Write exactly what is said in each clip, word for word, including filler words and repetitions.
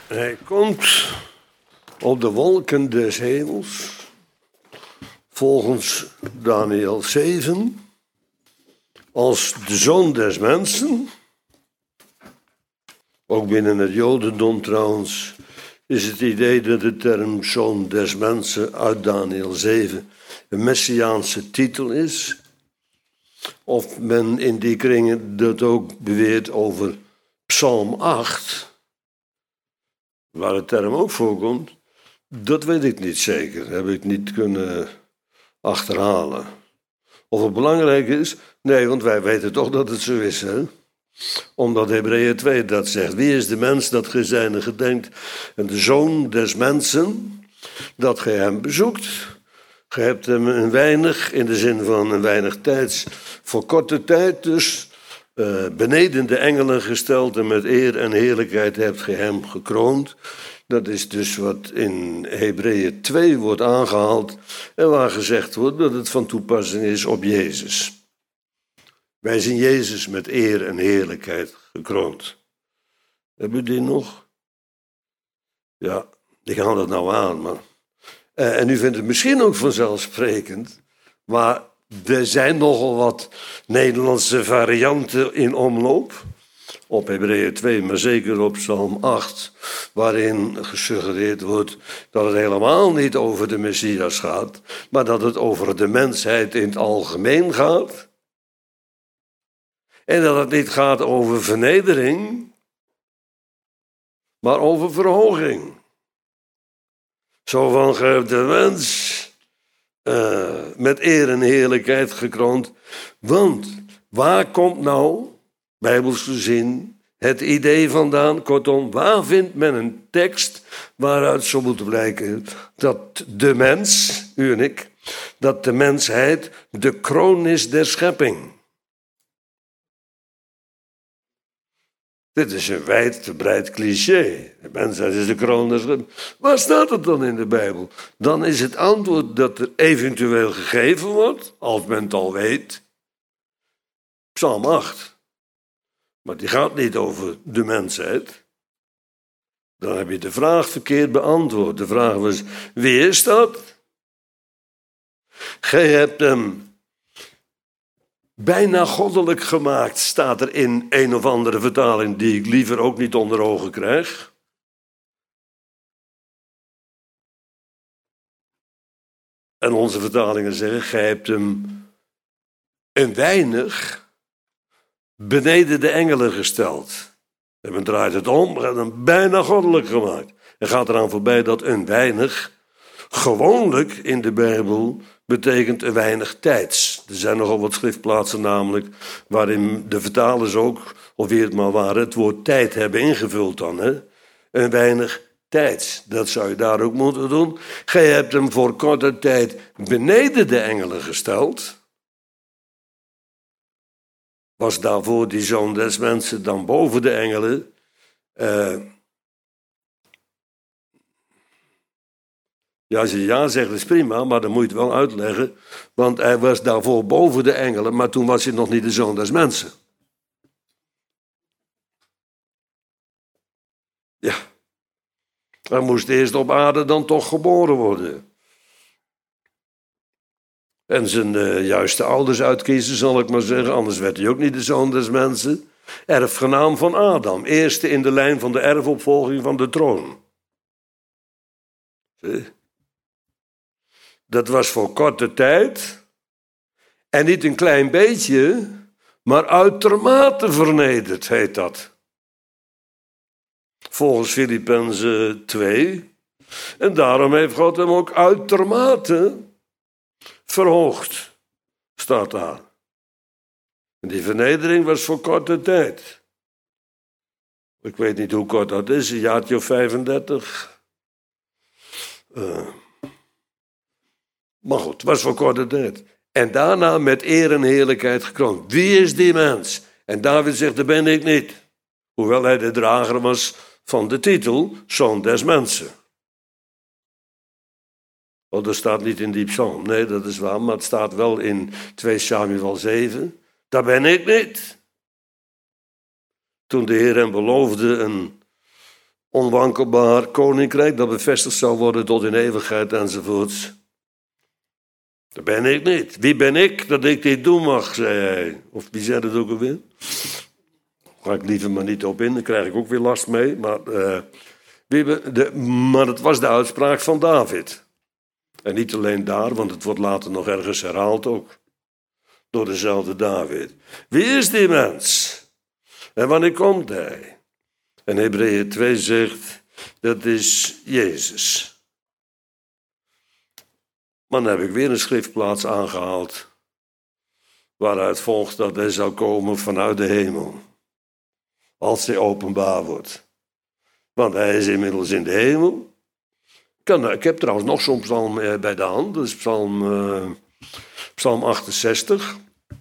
Hij komt op de wolken des hemels, volgens Daniel zeven, als de zoon des mensen. Ook binnen het Jodendom trouwens is het idee dat de term zoon des mensen uit Daniel zeven een messiaanse titel is. Of men in die kringen dat ook beweert over Psalm acht, waar de term ook voorkomt, dat weet ik niet zeker. Dat heb ik niet kunnen achterhalen. Of het belangrijk is? Nee, want wij weten toch dat het zo is, hè? Omdat Hebreeën twee dat zegt. Wie is de mens dat gij zijne gedenkt? En de zoon des mensen, dat gij hem bezoekt. Gij hebt hem een weinig, in de zin van een weinig tijds, voor korte tijd dus, uh, beneden de engelen gesteld en met eer en heerlijkheid hebt gij hem gekroond. Dat is dus wat in Hebreeën twee wordt aangehaald en waar gezegd wordt dat het van toepassing is op Jezus. Wij zien Jezus met eer en heerlijkheid gekroond. Hebben jullie die nog? Ja, ik haal dat nou aan, maar... Uh, en u vindt het misschien ook vanzelfsprekend, maar er zijn nogal wat Nederlandse varianten in omloop. Op Hebreeën twee, maar zeker op Psalm acht, waarin gesuggereerd wordt dat het helemaal niet over de Messias gaat, maar dat het over de mensheid in het algemeen gaat. En dat het niet gaat over vernedering, maar over verhoging. Zo van, gij hebt de mens uh, met eer en heerlijkheid gekroond. Want waar komt nou, bijbels gezien, het idee vandaan? Kortom, waar vindt men een tekst waaruit zo moet blijken dat de mens, u en ik, dat de mensheid de kroon is der schepping? Dit is een wijdverbreid cliché. De mensheid is de kroon des schepping. Waar staat het dan in de Bijbel? Dan is het antwoord dat er eventueel gegeven wordt, als men het al weet, Psalm acht. Maar die gaat niet over de mensheid. Dan heb je de vraag verkeerd beantwoord. De vraag was, wie is dat? Gij hebt hem bijna goddelijk gemaakt, staat er in een of andere vertaling die ik liever ook niet onder ogen krijg. En onze vertalingen zeggen, gij hebt hem een weinig beneden de engelen gesteld. En men draait het om, gaat hem bijna goddelijk gemaakt. En gaat eraan voorbij dat een weinig, gewoonlijk in de Bijbel, betekent een weinig tijds. Er zijn nogal wat schriftplaatsen namelijk, waarin de vertalers ook, of wie het maar waren, het woord tijd hebben ingevuld dan. Hè? Een weinig tijds, dat zou je daar ook moeten doen. Gij hebt hem voor korte tijd beneden de engelen gesteld. Was daarvoor die zoon des mensen dan boven de engelen? Uh, ja, als je ja zegt, is prima, maar dan moet je het wel uitleggen. Want hij was daarvoor boven de engelen, maar toen was hij nog niet de zoon des mensen. Ja, hij moest eerst op aarde dan toch geboren worden. En zijn uh, juiste ouders uitkiezen, zal ik maar zeggen. Anders werd hij ook niet de zoon des mensen. Erfgenaam van Adam. Eerste in de lijn van de erfopvolging van de troon. Zie? Dat was voor korte tijd. En niet een klein beetje, maar uitermate vernederd heet dat. Volgens Filippenzen twee. En daarom heeft God hem ook uitermate verhoogd, staat daar. En die vernedering was voor korte tijd. Ik weet niet hoe kort dat is, een jaartje of vijfendertig. Uh. Maar goed, het was voor korte tijd. En daarna met eer en heerlijkheid gekroond. Wie is die mens? En David zegt, dat ben ik niet. Hoewel hij de drager was van de titel, zoon des mensen. Oh, dat staat niet in die psalm. Nee, dat is waar, maar het staat wel in twee Samuel zeven. Dat ben ik niet. Toen de Heer hem beloofde een onwankelbaar koninkrijk dat bevestigd zal worden tot in eeuwigheid enzovoorts. Dat ben ik niet. Wie ben ik dat ik dit doen mag, zei hij. Of wie zei dat ook alweer? Daar ga ik liever maar niet op in, daar krijg ik ook weer last mee. Maar, uh, wie be, de, maar het was de uitspraak van David. En niet alleen daar, want het wordt later nog ergens herhaald ook. Door dezelfde David. Wie is die mens? En wanneer komt hij? En Hebreeën twee zegt, dat is Jezus. Maar dan heb ik weer een schriftplaats aangehaald, waaruit volgt dat hij zou komen vanuit de hemel. Als hij openbaar wordt. Want hij is inmiddels in de hemel. Ik heb trouwens nog zo'n psalm bij de hand, dat is psalm, uh, psalm achtenzestig.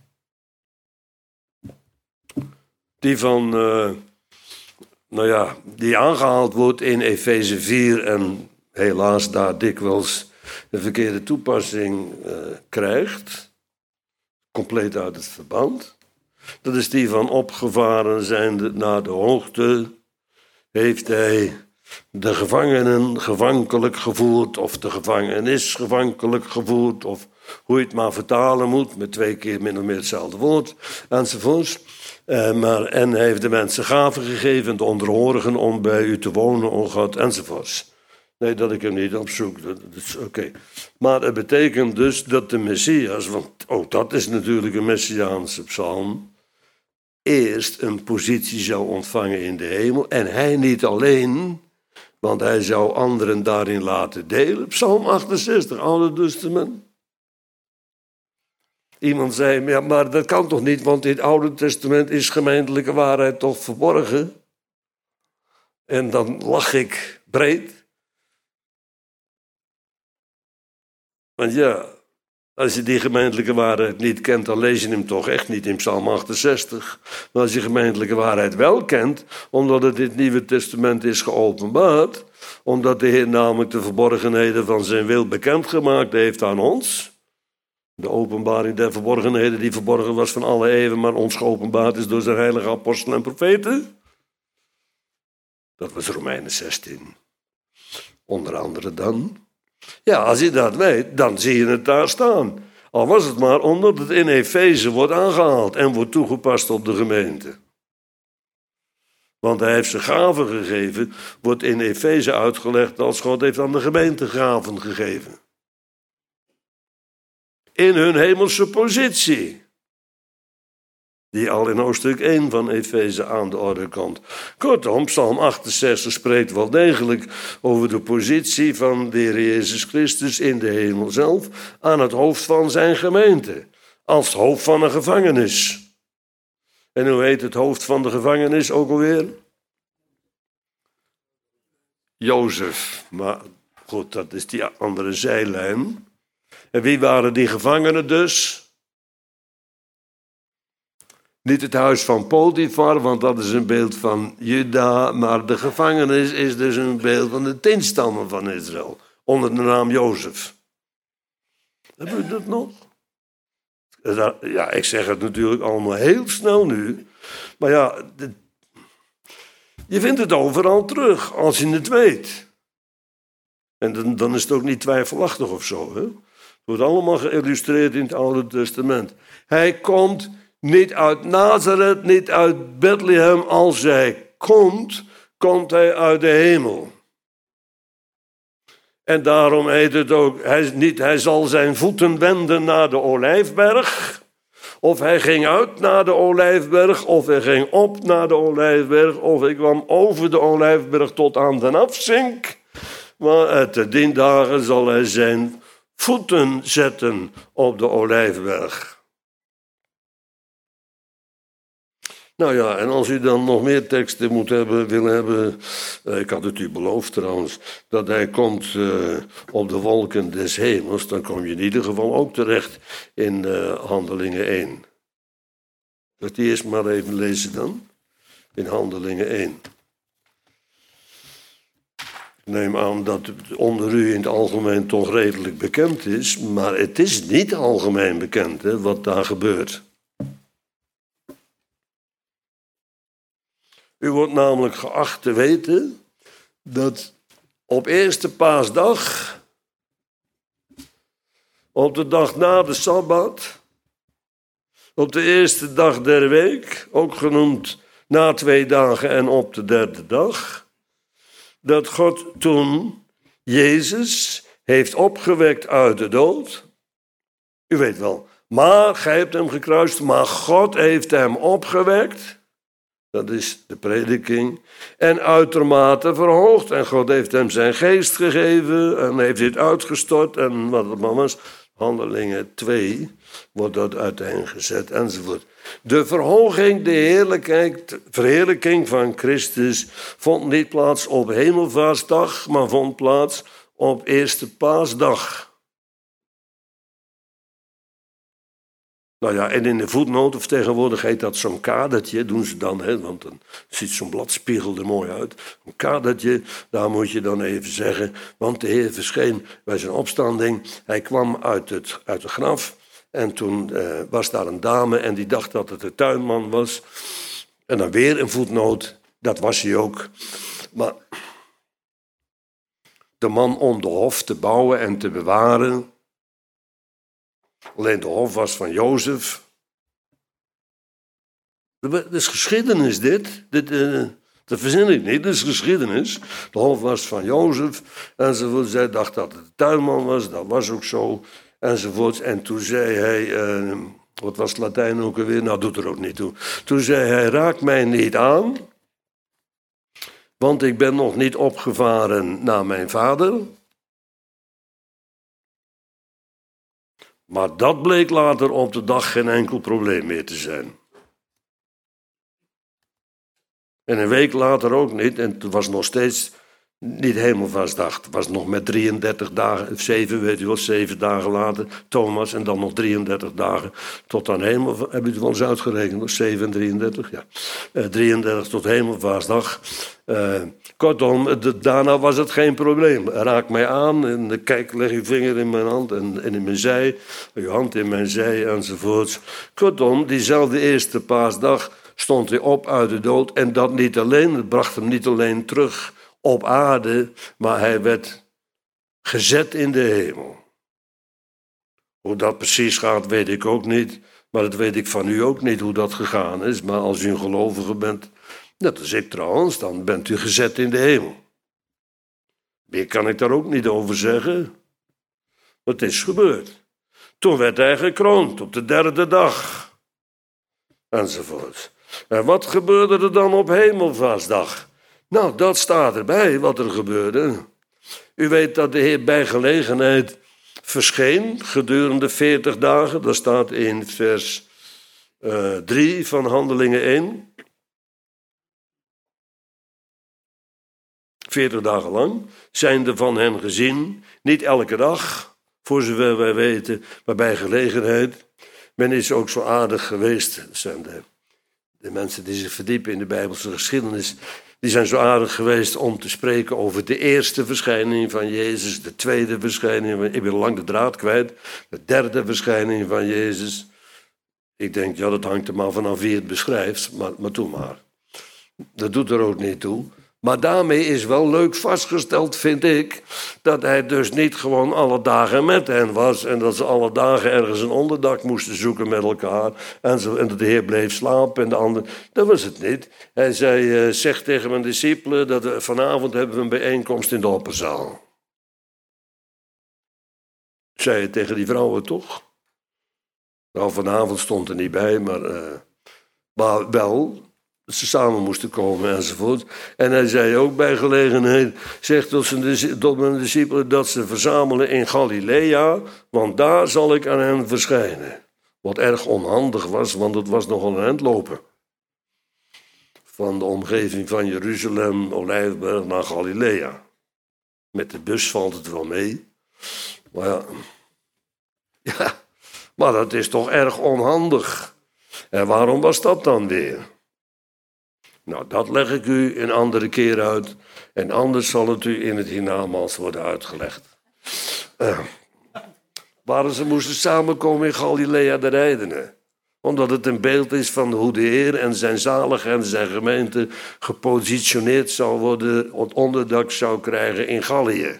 Die van, uh, nou ja, die aangehaald wordt in Efeze vier en helaas daar dikwijls de verkeerde toepassing uh, krijgt. Compleet uit het verband. Dat is die van opgevaren zijnde naar de hoogte, heeft hij de gevangenen gevankelijk gevoerd, of de gevangenis gevankelijk gevoerd, of hoe je het maar vertalen moet, met twee keer min of meer hetzelfde woord, enzovoorts. Uh, maar, en hij heeft de mensen gaven gegeven, de onderhorigen, om bij u te wonen, o God, enzovoorts. Nee, dat ik hem niet opzoek, dat, dat is oké. Okay. Maar het betekent dus dat de Messias, want ook dat is natuurlijk een Messiaanse psalm, eerst een positie zou ontvangen in de hemel. En hij niet alleen, want hij zou anderen daarin laten delen. Psalm achtenzestig, Oude Testament. Iemand zei, ja, maar dat kan toch niet, want in het Oude Testament is gemeentelijke waarheid toch verborgen? En dan lach ik breed. Want ja, als je die gemeentelijke waarheid niet kent, dan lees je hem toch echt niet in Psalm achtenzestig. Maar als je gemeentelijke waarheid wel kent, omdat het in het Nieuwe Testament is geopenbaard, omdat de Heer namelijk de verborgenheden van zijn wil bekendgemaakt heeft aan ons, de openbaring der verborgenheden die verborgen was van alle eeuwen, maar ons geopenbaard is door zijn heilige apostelen en profeten. Dat was Romeinen zestien. Onder andere dan. Ja, als je dat weet, dan zie je het daar staan. Al was het maar omdat het in Efeze wordt aangehaald en wordt toegepast op de gemeente. Want hij heeft ze gaven gegeven, wordt in Efeze uitgelegd als God heeft aan de gemeente gaven gegeven. In hun hemelse positie. Die al in hoofdstuk één van Efeze aan de orde komt. Kortom, Psalm achtenzestig spreekt wel degelijk over de positie van de Heer Jezus Christus in de hemel zelf aan het hoofd van zijn gemeente. Als het hoofd van een gevangenis. En hoe heet het hoofd van de gevangenis ook alweer? Jozef. Maar goed, dat is die andere zijlijn. En wie waren die gevangenen dus? Niet het huis van Potifar, want dat is een beeld van Juda, maar de gevangenis is dus een beeld van de tien stammen van Israël, onder de naam Jozef. Hebben we dat nog? Ja, ik zeg het natuurlijk allemaal heel snel nu, maar ja, de, je vindt het overal terug, als je het weet. En dan, dan is het ook niet twijfelachtig of zo, hè? Het wordt allemaal geïllustreerd in het Oude Testament. Hij komt niet uit Nazareth, niet uit Bethlehem. Als hij komt, komt hij uit de hemel. En daarom heet het ook, hij, niet, hij zal zijn voeten wenden naar de Olijfberg. Of hij ging uit naar de Olijfberg, of hij ging op naar de Olijfberg, of hij kwam over de Olijfberg tot aan de afzink. Maar te dien dagen zal hij zijn voeten zetten op de Olijfberg. Nou ja, en als u dan nog meer teksten moet hebben, wil hebben, uh, ik had het u beloofd trouwens, dat hij komt uh, op de wolken des hemels, dan kom je in ieder geval ook terecht in uh, Handelingen één. Dat die eerst maar even lezen dan, in Handelingen één. Ik neem aan dat het onder u in het algemeen toch redelijk bekend is, maar het is niet algemeen bekend, hè, wat daar gebeurt. U wordt namelijk geacht te weten dat op eerste paasdag, op de dag na de Sabbat, op de eerste dag der week, ook genoemd na twee dagen en op de derde dag, dat God toen Jezus heeft opgewekt uit de dood. U weet wel, maar gij hebt hem gekruist, maar God heeft hem opgewekt. Dat is de prediking. En uitermate verhoogd. En God heeft hem zijn geest gegeven en heeft dit uitgestort. En wat het maar was, Handelingen twee, wordt dat uiteengezet enzovoort. De verhoging, de heerlijkheid, verheerlijking van Christus vond niet plaats op Hemelvaartsdag, maar vond plaats op eerste paasdag. Nou ja, en in de voetnoot, of tegenwoordig heet dat zo'n kadertje, doen ze dan, hè, want dan ziet zo'n bladspiegel er mooi uit. Een kadertje, daar moet je dan even zeggen, want de Heer verscheen bij zijn opstanding. Hij kwam uit het, uit het graf en toen uh, was daar een dame en die dacht dat het de tuinman was. En dan weer een voetnoot, dat was hij ook. Maar de man om de hof te bouwen en te bewaren. Alleen de hof was van Jozef. Dat is geschiedenis dit. dit uh, dat verzin ik niet, dat is geschiedenis. De hof was van Jozef. Enzovoort. Zij dacht dat het de tuinman was, dat was ook zo. Enzovoort. En toen zei hij, uh, wat was het Latijn ook alweer? Nou, doet er ook niet toe. Toen zei hij, raak mij niet aan. Want ik ben nog niet opgevaren naar mijn vader. Maar dat bleek later op de dag geen enkel probleem meer te zijn. En een week later ook niet. En het was nog steeds niet Hemelvaartsdag. Het was nog met drieëndertig dagen, zeven, weet u wel, zeven dagen later, Thomas. En dan nog drieëndertig dagen tot aan Hemelvaartsdag. Heb je het wel eens uitgerekend? zeven en drieëndertig, ja. Uh, drieëndertig tot Hemelvaartsdag. Uh, kortom, de, daarna was het geen probleem. Raak mij aan en kijk, leg uw vinger in mijn hand en, en in mijn zij. Uw hand in mijn zij enzovoorts. Kortom, diezelfde eerste paasdag stond hij op uit de dood. En dat niet alleen, het bracht hem niet alleen terug op aarde, maar hij werd gezet in de hemel. Hoe dat precies gaat, weet ik ook niet. Maar dat weet ik van u ook niet, hoe dat gegaan is. Maar als u een gelovige bent, net als ik trouwens, dan bent u gezet in de hemel. Meer kan ik daar ook niet over zeggen. Het is gebeurd. Toen werd hij gekroond op de derde dag. Enzovoort. En wat gebeurde er dan op Hemelvaartsdag? Nou, dat staat erbij, wat er gebeurde. U weet dat de Heer bij gelegenheid verscheen gedurende veertig dagen. Dat staat in vers uh, drie van Handelingen één. veertig dagen lang zijnde van hen gezien. Niet elke dag, voor zover wij weten, maar bij gelegenheid. Men is ook zo aardig geweest. Dat zijn de, de mensen die zich verdiepen in de Bijbelse geschiedenis. Die zijn zo aardig geweest om te spreken over de eerste verschijning van Jezus, de tweede verschijning. Ik ben lang de draad kwijt. De derde verschijning van Jezus. Ik denk, ja, dat hangt er maar vanaf wie het beschrijft, maar, maar doe maar. Dat doet er ook niet toe. Maar daarmee is wel leuk vastgesteld, vind ik, dat hij dus niet gewoon alle dagen met hen was en dat ze alle dagen ergens een onderdak moesten zoeken met elkaar en, zo, en dat de Heer bleef slapen en de ander. Dat was het niet. Hij zei, uh, zeg tegen mijn discipelen dat we, vanavond hebben we een bijeenkomst in de opperzaal. Zei het tegen die vrouwen toch? Nou, vanavond stond er niet bij, maar, uh, maar wel dat ze samen moesten komen enzovoort. En hij zei ook bij gelegenheid, zegt tot, zijn, tot mijn discipelen dat ze verzamelen in Galilea, want daar zal ik aan hen verschijnen. Wat erg onhandig was, want het was nogal een eind van de omgeving van Jeruzalem, Olijfberg naar Galilea. Met de bus valt het wel mee. Maar ja, ja, maar dat is toch erg onhandig. En waarom was dat dan weer? Nou, dat leg ik u een andere keer uit. En anders zal het u in het hiernamaals worden uitgelegd. Uh, waarom ze moesten samenkomen in Galilea de Rijdenen. Omdat het een beeld is van hoe de Heer en zijn zalig en zijn gemeente gepositioneerd zal worden, het onderdak zou krijgen in Gallië.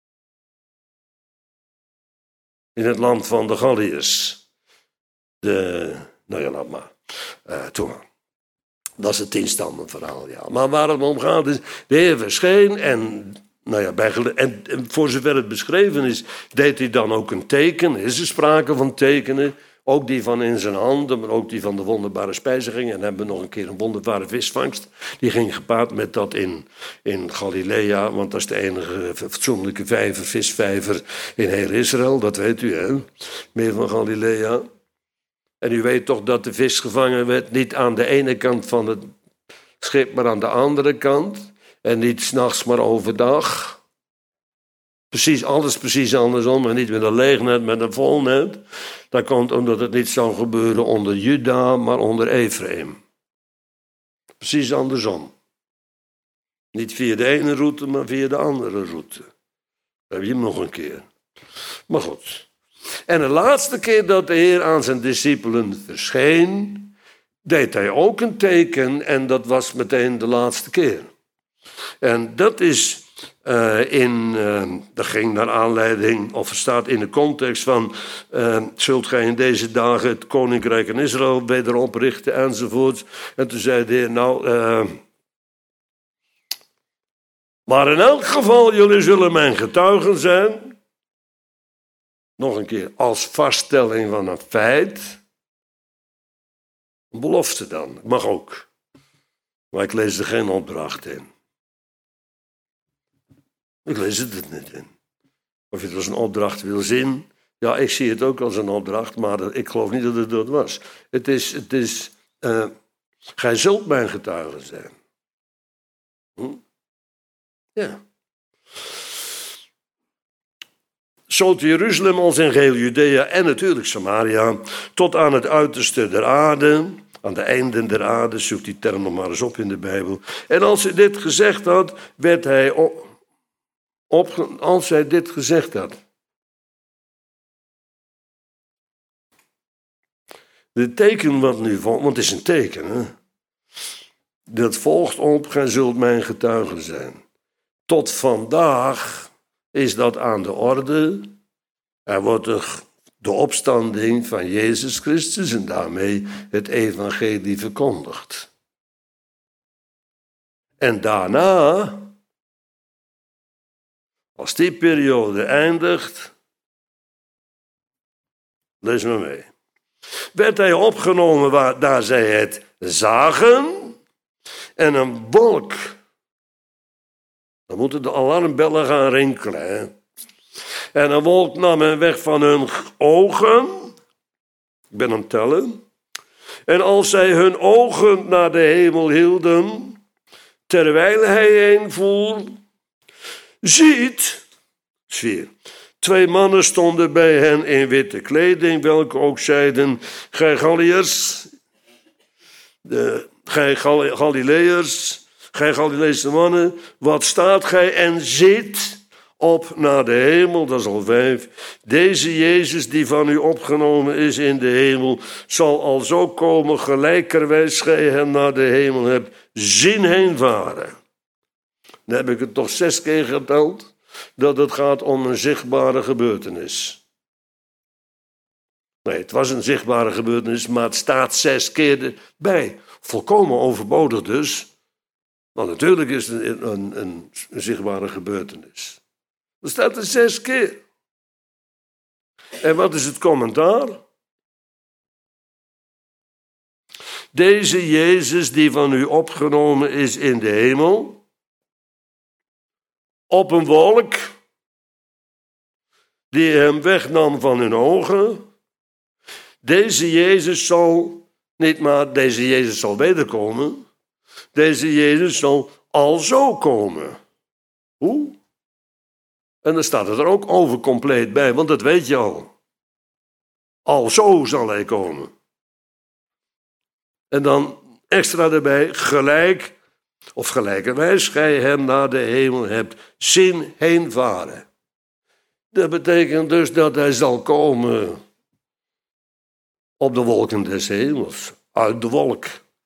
In het land van de Galliërs. De, nou ja, laat maar. Uh, toen. Dat is het tienstammenverhaal, ja. Maar waar het om gaat is, de Heer verscheen en, nou ja, bij, en, en voor zover het beschreven is, deed hij dan ook een teken. Er is er sprake van tekenen, ook die van in zijn handen, maar ook die van de wonderbare spijziging. En dan hebben we nog een keer een wonderbare visvangst. Die ging gepaard met dat in, in Galilea, want dat is de enige fatsoenlijke vijver, visvijver in heel Israël. Dat weet u, hè? Meer van Galilea. En u weet toch dat de vis gevangen werd, niet aan de ene kant van het schip, maar aan de andere kant. En niet 's nachts, maar overdag. Precies, alles precies andersom. En niet met een leeg net, met een vol net. Dat komt omdat het niet zou gebeuren onder Juda, maar onder Ephraim. Precies andersom. Niet via de ene route, maar via de andere route. Dan heb je hem nog een keer. Maar goed. En de laatste keer dat de Heer aan zijn discipelen verscheen, deed hij ook een teken en dat was meteen de laatste keer. En dat is uh, in, uh, dat ging naar aanleiding, of het staat in de context van, uh, zult gij in deze dagen het koninkrijk in Israël wederop richten enzovoort. En toen zei de Heer, nou, uh, maar in elk geval, jullie zullen mijn getuigen zijn. Nog een keer, als vaststelling van een feit. Een belofte dan, mag ook. Maar ik lees er geen opdracht in. Ik lees het er niet in. Of je het als een opdracht wil zien. Ja, ik zie het ook als een opdracht, maar ik geloof niet dat het dat was. Het is, het is, uh, gij zult mijn getuige zijn. Hm? Ja. Zo te Jeruzalem als in geheel Judea en natuurlijk Samaria, tot aan het uiterste der aarde, aan de einden der aarde, zoek die term nog maar eens op in de Bijbel. En als hij dit gezegd had, werd hij op, op als hij dit gezegd had. De teken wat nu volgt, want het is een teken, hè? Dat volgt op, gij zult mijn getuige zijn. Tot vandaag is dat aan de orde. Er wordt de, de opstanding van Jezus Christus en daarmee het evangelie verkondigd. En daarna, als die periode eindigt, lees maar mee, werd hij opgenomen waar, daar zij het zagen en een wolk. Dan moeten de alarmbellen gaan rinkelen. Hè? En een wolk nam hen weg van hun ogen. Ik ben aan het tellen. En als zij hun ogen naar de hemel hielden, terwijl hij heen voer, ziet, zie, twee mannen stonden bij hen in witte kleding, welke ook zeiden, gij Galliërs, de, gij Gal- Galileërs, gij Galileese mannen, wat staat gij en zit op naar de hemel, dat is al vijf. Deze Jezus die van u opgenomen is in de hemel, zal al zo komen gelijkerwijs gij hem naar de hemel hebt zien heen varen. Dan heb ik het toch zes keer geteld, dat het gaat om een zichtbare gebeurtenis. Nee, het was een zichtbare gebeurtenis, maar het staat zes keer erbij. Volkomen overbodig dus. Want natuurlijk is het een, een, een, een zichtbare gebeurtenis. Er staat er zes keer. En wat is het commentaar? Deze Jezus die van u opgenomen is in de hemel, op een wolk, die hem wegnam van hun ogen. Deze Jezus zal, niet maar deze Jezus zal wederkomen, deze Jezus zal alzo komen. Hoe? En dan staat het er ook over compleet bij, want dat weet je al. Alzo zal hij komen. En dan extra erbij, gelijk, of gelijkerwijs, gij hem naar de hemel hebt zien heen varen. Dat betekent dus dat hij zal komen op de wolken des hemels, uit de wolk.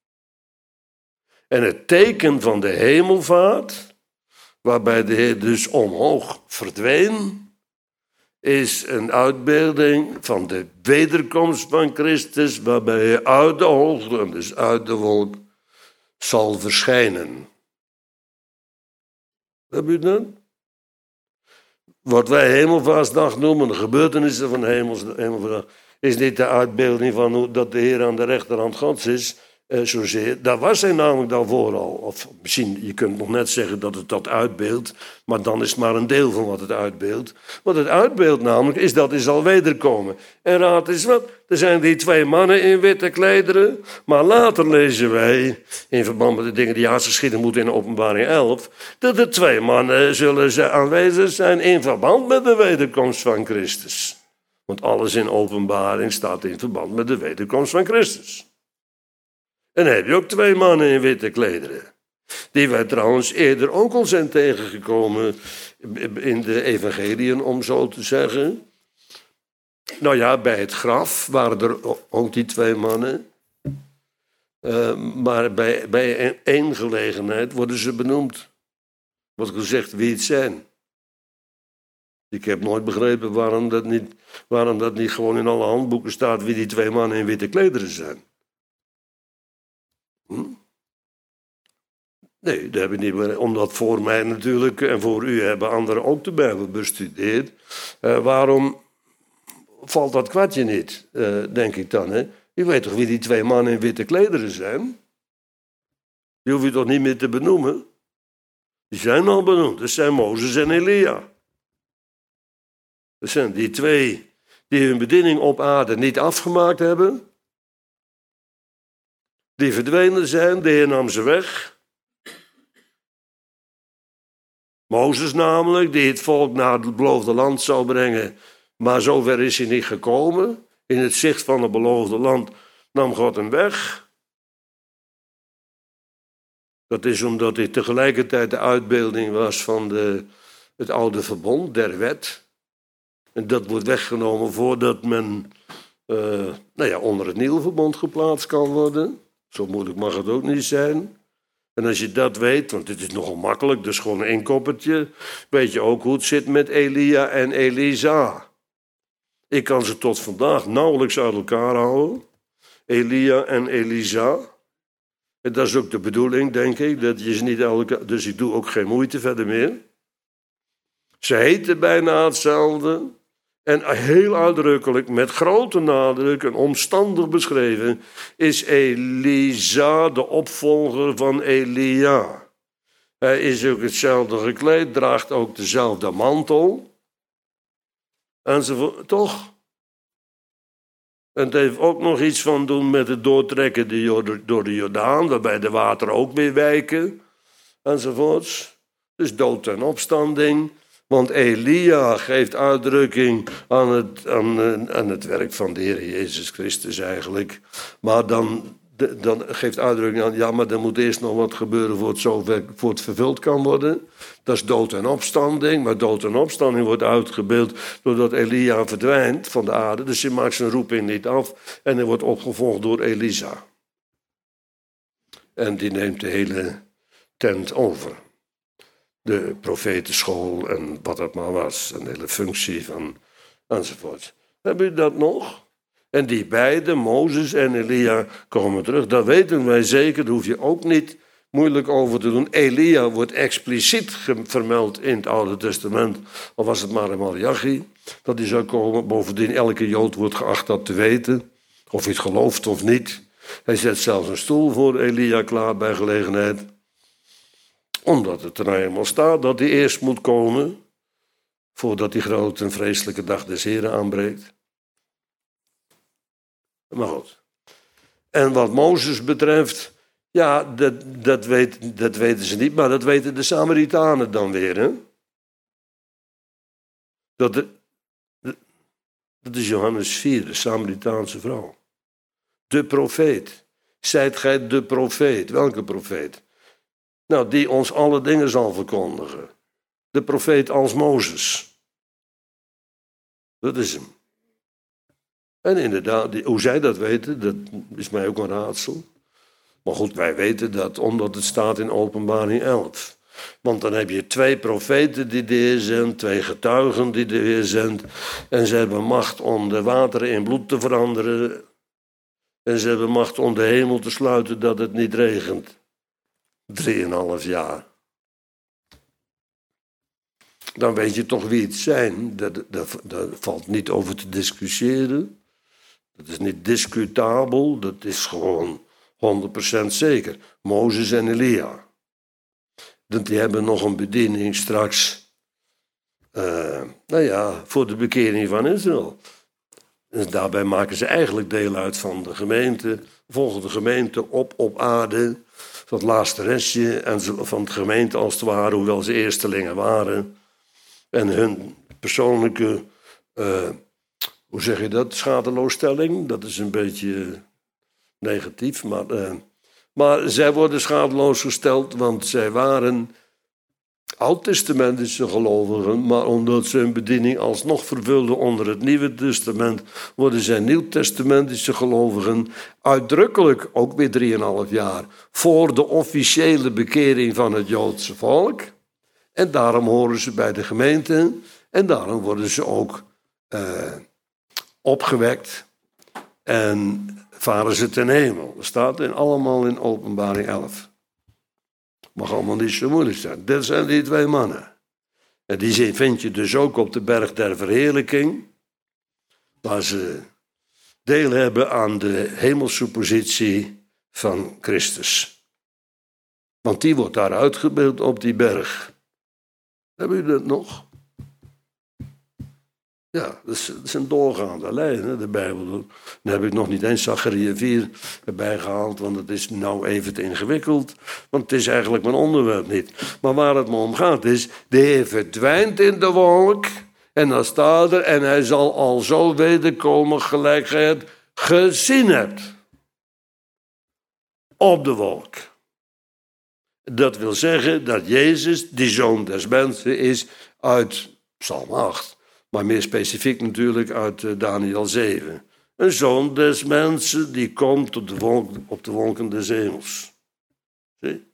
En het teken van de hemelvaart, waarbij de Heer dus omhoog verdween, is een uitbeelding van de wederkomst van Christus, waarbij hij uit de hoogte, dus uit de wolk, zal verschijnen. Heb je dat? Wat wij Hemelvaartsdag noemen, de gebeurtenissen van de Hemelvaartsdag, is niet de uitbeelding van hoe dat de Heer aan de rechterhand Gods is, eh, zozeer. Daar was hij namelijk daarvoor al. Of misschien, je kunt nog net zeggen dat het dat uitbeeldt, maar dan is het maar een deel van wat het uitbeeldt. Wat het uitbeeldt namelijk, is dat hij zal wederkomen. En raad eens wat, er zijn die twee mannen in witte klederen, maar later lezen wij, in verband met de dingen die haast geschieden moeten in Openbaring elf, dat er twee mannen zullen zijn aanwezig zijn in verband met de wederkomst van Christus. Want alles in Openbaring staat in verband met de wederkomst van Christus. En dan heb je ook twee mannen in witte klederen. Die wij trouwens eerder ook al zijn tegengekomen in de evangeliën, om zo te zeggen. Nou ja, bij het graf waren er ook die twee mannen. Uh, maar bij, bij één gelegenheid worden ze benoemd. Wordt gezegd wie het zijn. Ik heb nooit begrepen waarom dat niet, waarom dat niet gewoon in alle handboeken staat wie die twee mannen in witte klederen zijn. Hm? Nee, dat heb ik niet meer. Omdat voor mij natuurlijk en voor u hebben anderen ook de Bijbel bestudeerd. Uh, waarom valt dat kwartje niet, uh, denk ik dan. Hè? Je weet toch wie die twee mannen in witte klederen zijn? Die hoef je toch niet meer te benoemen? Die zijn al benoemd. Dat zijn Mozes en Elia. Dat zijn die twee die hun bediening op aarde niet afgemaakt hebben. Die verdwenen zijn, de Heer nam ze weg. Mozes namelijk, die het volk naar het beloofde land zou brengen. Maar zover is hij niet gekomen. In het zicht van het beloofde land nam God hem weg. Dat is omdat hij tegelijkertijd de uitbeelding was van de, het oude verbond, der wet. En dat wordt weggenomen voordat men uh, nou ja, onder het nieuwe verbond geplaatst kan worden. Zo moeilijk mag het ook niet zijn. En als je dat weet, want dit is nogal makkelijk, dus gewoon één koppertje, weet je ook hoe het zit met Elia en Elisa. Ik kan ze tot vandaag nauwelijks uit elkaar houden. Elia en Elisa. En dat is ook de bedoeling, denk ik, dat je ze niet uit elkaar... Dus ik doe ook geen moeite verder meer. Ze heten bijna hetzelfde. En heel uitdrukkelijk, met grote nadruk en omstandig beschreven, is Elisa de opvolger van Elia. Hij is ook hetzelfde gekleed, draagt ook dezelfde mantel. Enzovoort, toch? En het heeft ook nog iets van doen met het doortrekken door de Jordaan, waarbij de wateren ook weer wijken, enzovoorts. Dus dood en opstanding. Want Elia geeft uitdrukking aan het, aan, aan het werk van de Heer Jezus Christus eigenlijk. Maar dan, dan geeft uitdrukking aan, ja, maar er moet eerst nog wat gebeuren voor het, zover, voor het vervuld kan worden. Dat is dood en opstanding, maar dood en opstanding wordt uitgebeeld doordat Elia verdwijnt van de aarde. Dus hij maakt zijn roeping niet af en hij wordt opgevolgd door Elisa. En die neemt de hele tent over. De profetenschool en wat het maar was. Een hele functie van enzovoort. Hebben jullie dat nog? En die beiden, Mozes en Elia, komen terug. Dat weten wij zeker, daar hoef je ook niet moeilijk over te doen. Elia wordt expliciet vermeld in het Oude Testament. Al was het maar in Malachi dat hij zou komen. Bovendien, elke Jood wordt geacht dat te weten. Of hij het gelooft of niet. Hij zet zelfs een stoel voor Elia klaar bij gelegenheid. Omdat het er nou eenmaal staat dat hij eerst moet komen, voordat die grote en vreselijke dag des Heren aanbreekt. Maar goed. En wat Mozes betreft, ja, dat, dat, weet, dat weten ze niet, maar dat weten de Samaritanen dan weer. Hè? Dat, de, dat is Johannes vier, de Samaritaanse vrouw. De profeet. Zijt gij de profeet? Welke profeet? Nou, die ons alle dingen zal verkondigen. De profeet als Mozes. Dat is hem. En inderdaad, die- hoe zij dat weten, dat is mij ook een raadsel. Maar goed, wij weten dat omdat het staat in Openbaring elf. Want dan heb je twee profeten die de Heer zendt, twee getuigen die de Heer zendt. En ze hebben macht om de wateren in bloed te veranderen. En ze hebben macht om de hemel te sluiten dat het niet regent. Drieënhalf jaar. Dan weet je toch wie het zijn. Daar, daar, daar valt niet over te discussiëren. Dat is niet discutabel. Dat is gewoon honderd procent zeker. Mozes en Elia. Want die hebben nog een bediening straks. Uh, nou ja, voor de bekering van Israël. En daarbij maken ze eigenlijk deel uit van de gemeente. Volgen de gemeente op op aarde. Van het laatste restje. En van de gemeente als het ware. Hoewel ze eerstelingen waren. En hun persoonlijke, uh, hoe zeg je dat, schadeloosstelling. Dat is een beetje negatief. Maar, uh, maar zij worden schadeloos gesteld, want zij waren oud-testamentische gelovigen. Maar omdat ze hun bediening alsnog vervulden onder het Nieuwe Testament, worden zij nieuw-testamentische gelovigen. Uitdrukkelijk, ook weer drieënhalf jaar, voor de officiële bekering van het Joodse volk. En daarom horen ze bij de gemeente. En daarom worden ze ook uh, opgewekt. En varen ze ten hemel. Dat staat in, allemaal in Openbaring elf. Mag allemaal niet zo moeilijk zijn. Dat zijn die twee mannen. En die vind je dus ook op de berg der verheerlijking. Waar ze deel hebben aan de hemelse positie van Christus. Want die wordt daar uitgebeeld op die berg. Hebben jullie dat nog? Ja, dat is, dat is een doorgaande lijn, hè, de Bijbel. Dan heb ik nog niet eens Zacharia vier erbij gehaald, want het is nou even te ingewikkeld. Want het is eigenlijk mijn onderwerp niet. Maar waar het me om gaat is, de Heer verdwijnt in de wolk. En dan staat er, en hij zal al zo wederkomen gelijk gij het gezien hebt. Op de wolk. Dat wil zeggen dat Jezus, die zoon des mensen, is uit Psalm acht. Maar meer specifiek natuurlijk uit Daniel zeven. Een zoon des mensen die komt op de, wolk, op de wolken des hemels. Zie?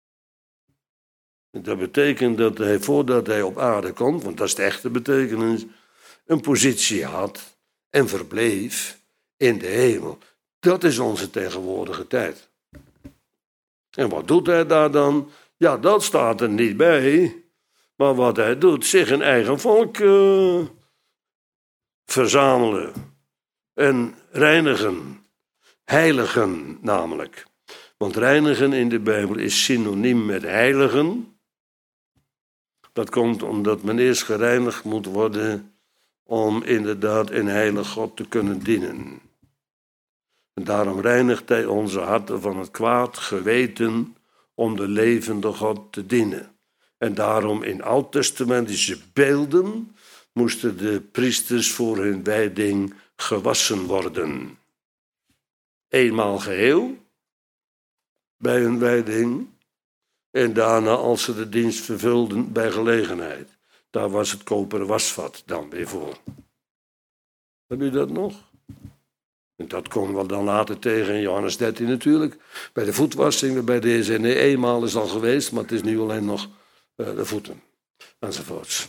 En dat betekent dat hij, voordat hij op aarde komt, want dat is de echte betekenis, een positie had en verbleef in de hemel. Dat is onze tegenwoordige tijd. En wat doet hij daar dan? Ja, dat staat er niet bij. Maar wat hij doet, zich een eigen volk uh, verzamelen. En reinigen. Heiligen namelijk. Want reinigen in de Bijbel is synoniem met heiligen. Dat komt omdat men eerst gereinigd moet worden om inderdaad een heilig God te kunnen dienen. En daarom reinigt hij onze harten van het kwaad geweten om de levende God te dienen. En daarom in oud-testamentische beelden moesten de priesters voor hun wijding gewassen worden. Eenmaal geheel bij hun wijding en daarna als ze de dienst vervulden bij gelegenheid. Daar was het koperen wasvat dan weer voor. Heb je dat nog? En dat komen we dan later tegen in Johannes dertien natuurlijk. Bij de voetwassing, bij deze nee, eenmaal is al geweest, maar het is nu alleen nog uh, de voeten. Enzovoorts.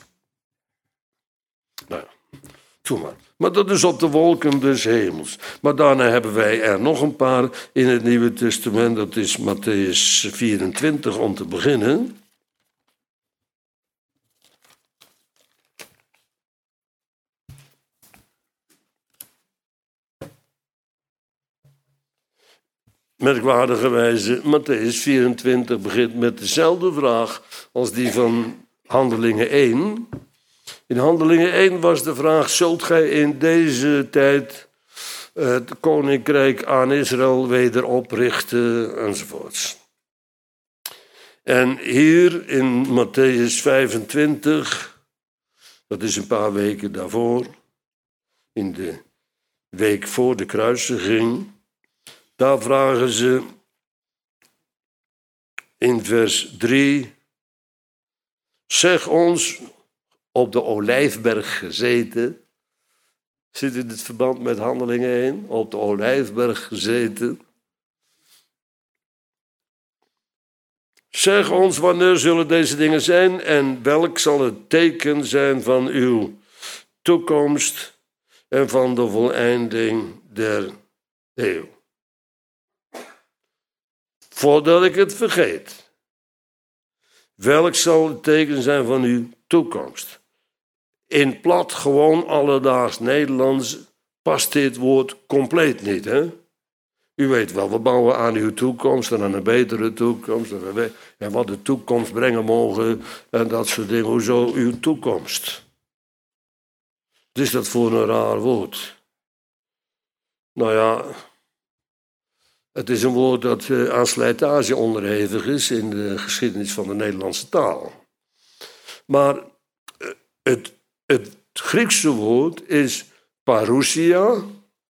Nou ja, doe maar. Maar dat is op de wolken des hemels. Maar daarna hebben wij er nog een paar in het Nieuwe Testament. Dat is Mattheüs vierentwintig om te beginnen. Merkwaardigerwijze, Mattheüs vierentwintig begint met dezelfde vraag als die van Handelingen één. In Handelingen één was de vraag, zult gij in deze tijd het koninkrijk aan Israël weder oprichten, enzovoorts. En hier in Mattheüs vijfentwintig, dat is een paar weken daarvoor, in de week voor de kruisiging, daar vragen ze in vers drie, zeg ons, op de Olijfberg gezeten, zit in het verband met Handelingen één, op de Olijfberg gezeten. Zeg ons, wanneer zullen deze dingen zijn en welk zal het teken zijn van uw toekomst en van de voleinding der eeuw? Voordat ik het vergeet. Welk zal het teken zijn van uw toekomst? In plat, gewoon alledaags Nederlands past dit woord compleet niet, hè? U weet wel, we bouwen aan uw toekomst en aan een betere toekomst. En wat de toekomst brengen mogen en dat soort dingen. Hoezo uw toekomst? Wat is dat voor een raar woord? Nou ja, het is een woord dat aan slijtage onderhevig is in de geschiedenis van de Nederlandse taal. Maar het, het Griekse woord is parousia.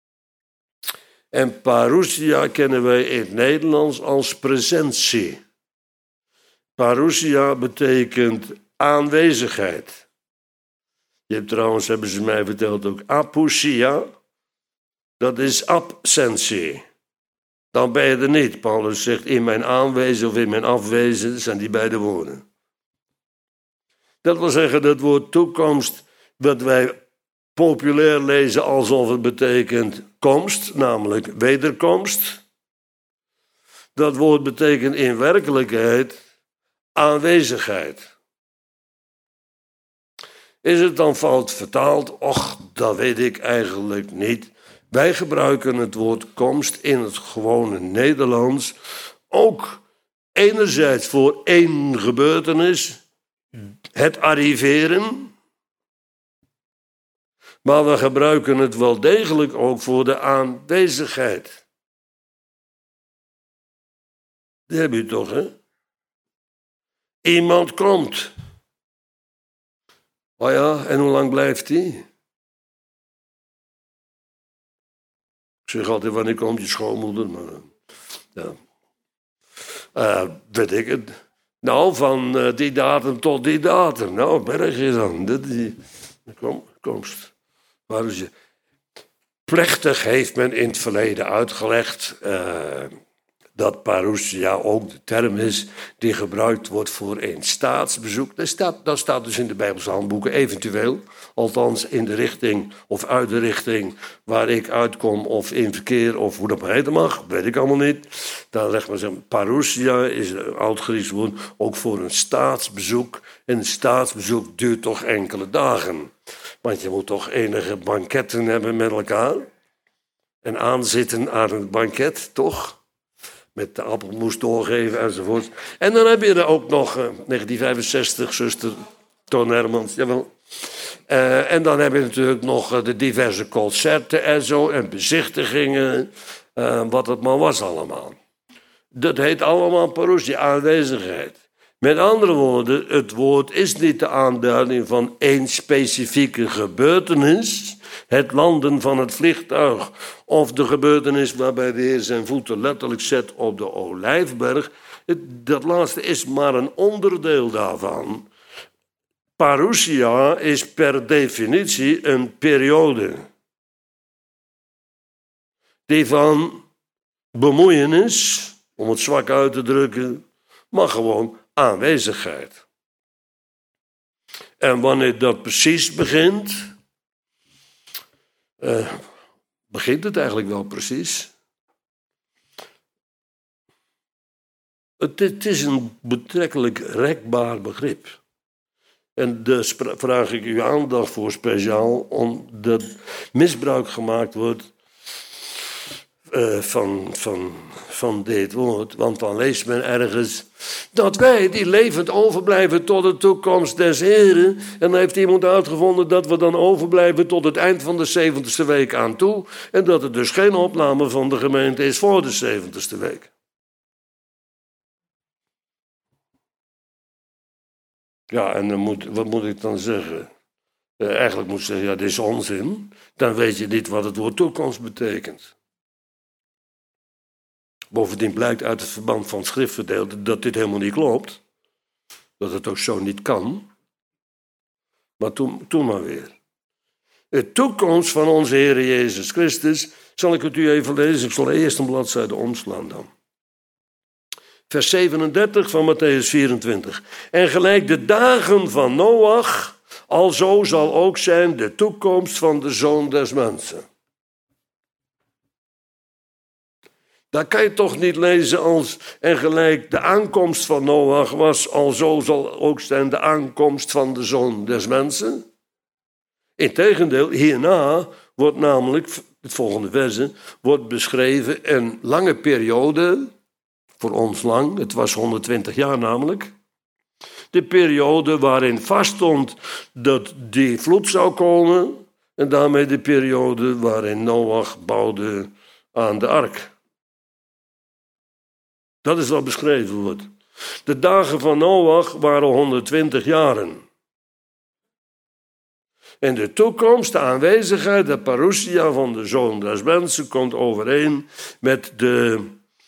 En parousia kennen wij in het Nederlands als presentie. Parousia betekent aanwezigheid. Je hebt trouwens, hebben ze mij verteld, ook apousia. Dat is absentie. Dan ben je er niet. Paulus zegt in mijn aanwezen of in mijn afwezen, zijn die beide woorden. Dat wil zeggen, dat woord toekomst, wat wij populair lezen alsof het betekent komst, namelijk wederkomst. Dat woord betekent in werkelijkheid aanwezigheid. Is het dan fout vertaald? Och, dat weet ik eigenlijk niet. Wij gebruiken het woord komst in het gewone Nederlands ook enerzijds voor één gebeurtenis, het arriveren, maar we gebruiken het wel degelijk ook voor de aanwezigheid. Die heb je toch, hè? Iemand komt. Oh ja, en hoe lang blijft die? Ik zeg altijd, wanneer komt je schoonmoeder? Maar, ja. Uh, weet ik het. Nou, van uh, die datum tot die datum. Nou, berg je dan. Dat die kom, komst. Waar is je? Plechtig heeft men in het verleden uitgelegd uh, dat parousia ook de term is die gebruikt wordt voor een staatsbezoek. Dat staat, dat staat dus in de Bijbelse handboeken, eventueel. Althans in de richting of uit de richting waar ik uitkom of in verkeer of hoe dat maar heten mag, weet ik allemaal niet. Dan legt men zeggen, parousia is een oud-Grieks woord, ook voor een staatsbezoek. En een staatsbezoek duurt toch enkele dagen. Want je moet toch enige banketten hebben met elkaar. En aanzitten aan het banket, toch? Met de appelmoes doorgeven enzovoort. En dan heb je er ook nog uh, negentien vijfenzestig, zuster Toon Hermans, jawel. Uh, en dan heb je natuurlijk nog uh, de diverse concerten en zo, en bezichtigingen, uh, wat het maar was allemaal. Dat heet allemaal parousia, aanwezigheid. Met andere woorden, het woord is niet de aanduiding van één specifieke gebeurtenis, het landen van het vliegtuig of de gebeurtenis waarbij de Heer zijn voeten letterlijk zet op de Olijfberg. Het, dat laatste is maar een onderdeel daarvan. Parousia is per definitie een periode die van bemoeienis, om het zwak uit te drukken, maar gewoon aanwezigheid. En wanneer dat precies begint, uh, begint het eigenlijk wel precies. Het, het is een betrekkelijk rekbaar begrip. En daar vraag ik uw aandacht voor speciaal, omdat misbruik gemaakt wordt uh, van, van, van dit woord. Want dan leest men ergens dat wij die levend overblijven tot de toekomst des Heren. En dan heeft iemand uitgevonden dat we dan overblijven tot het eind van de zeventigste week aan toe. En dat er dus geen opname van de gemeente is voor de zeventigste week. Ja, en dan moet, wat moet ik dan zeggen? Uh, eigenlijk moet ik zeggen, ja, dit is onzin. Dan weet je niet wat het woord toekomst betekent. Bovendien blijkt uit het verband van het schriftgedeelte dat dit helemaal niet klopt. Dat het ook zo niet kan. Maar toen, toen maar weer. De toekomst van onze Heer Jezus Christus, zal ik het u even lezen. Ik zal eerst een bladzijde omslaan dan. Vers zevenendertig van Mattheüs vierentwintig. En gelijk de dagen van Noach, alzo zal ook zijn de toekomst van de Zoon des Mensen. Daar kan je toch niet lezen als, en gelijk de aankomst van Noach was, alzo zal ook zijn de aankomst van de Zoon des Mensen. Integendeel, hierna wordt namelijk, het volgende verse, wordt beschreven een lange periode, voor ons lang, het was honderdtwintig jaar namelijk, de periode waarin vaststond dat die vloed zou komen en daarmee de periode waarin Noach bouwde aan de ark. Dat is wat beschreven wordt. De dagen van Noach waren honderdtwintig jaren. En de toekomst, de aanwezigheid, de parousia van de Zoon des Mensen komt overeen met de,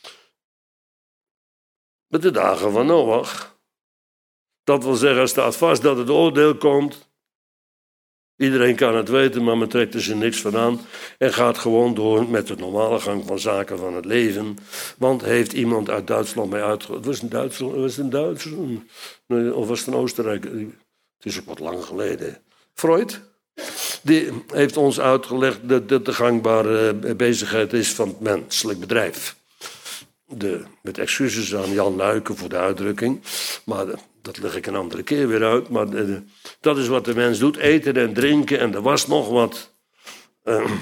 met de dagen van Noach. Dat wil zeggen, er staat vast dat het oordeel komt. Iedereen kan het weten, maar men trekt er zich niks van aan en gaat gewoon door met de normale gang van zaken van het leven. Want heeft iemand uit Duitsland mij uitgelegd? Was het een Duitsland? Was het een Duitser? Nee, of was het een Oostenrijker? Het is ook wat lang geleden. Freud, die heeft ons uitgelegd dat dit de gangbare bezigheid is van het menselijk bedrijf. De, met excuses aan Jan Luiken voor de uitdrukking, maar de, dat leg ik een andere keer weer uit. Maar de, de, dat is wat de mens doet, eten en drinken en er was nog wat. Uh,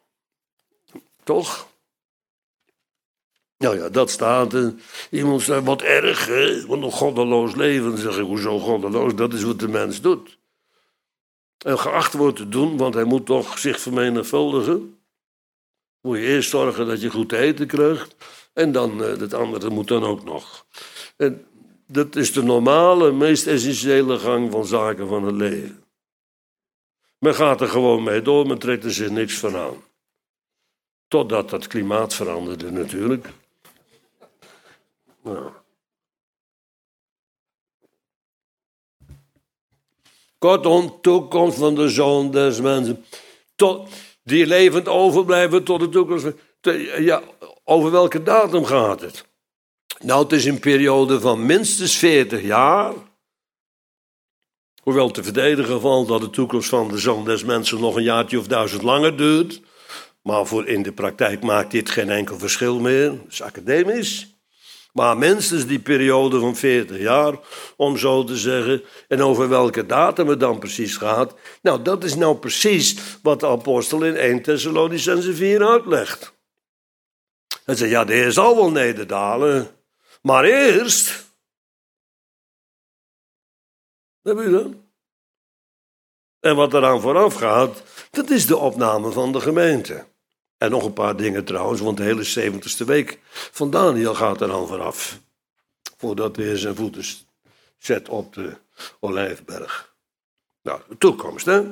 toch? Nou ja, dat staat. Uh, iemand zei, wat erg, hè? Wat een goddeloos leven. Dan zeg ik, hoezo goddeloos? Dat is wat de mens doet. En geacht wordt te doen, want hij moet toch zich vermenigvuldigen. Moet je eerst zorgen dat je goed te eten krijgt. En dan uh, het andere moet dan ook nog. En dat is de normale, meest essentiële gang van zaken van het leven. Men gaat er gewoon mee door, men trekt er zich niks van aan. Totdat het klimaat veranderde natuurlijk. Nou. Kortom, toekomst van de Zoon des Mensen. Tot, die levend overblijven tot de toekomst. Ja, over welke datum gaat het? Nou, het is een periode van minstens veertig jaar. Hoewel te verdedigen valt dat de toekomst van de Zoon des Mensen nog een jaartje of duizend langer duurt. Maar voor in de praktijk maakt dit geen enkel verschil meer. Het is academisch. Maar minstens die periode van veertig jaar, om zo te zeggen. En over welke datum het dan precies gaat. Nou, dat is nou precies wat de apostel in eerste Thessalonicenzen vier uitlegt. Hij zegt, ja, de Heer zal wel nederdalen. Maar eerst. Heb je dat? En wat eraan vooraf gaat, dat is de opname van de gemeente. En nog een paar dingen trouwens, want de hele zeventigste week van Daniel gaat er aan vooraf. Voordat hij zijn voeten zet op de Olijfberg. Nou, de toekomst, hè?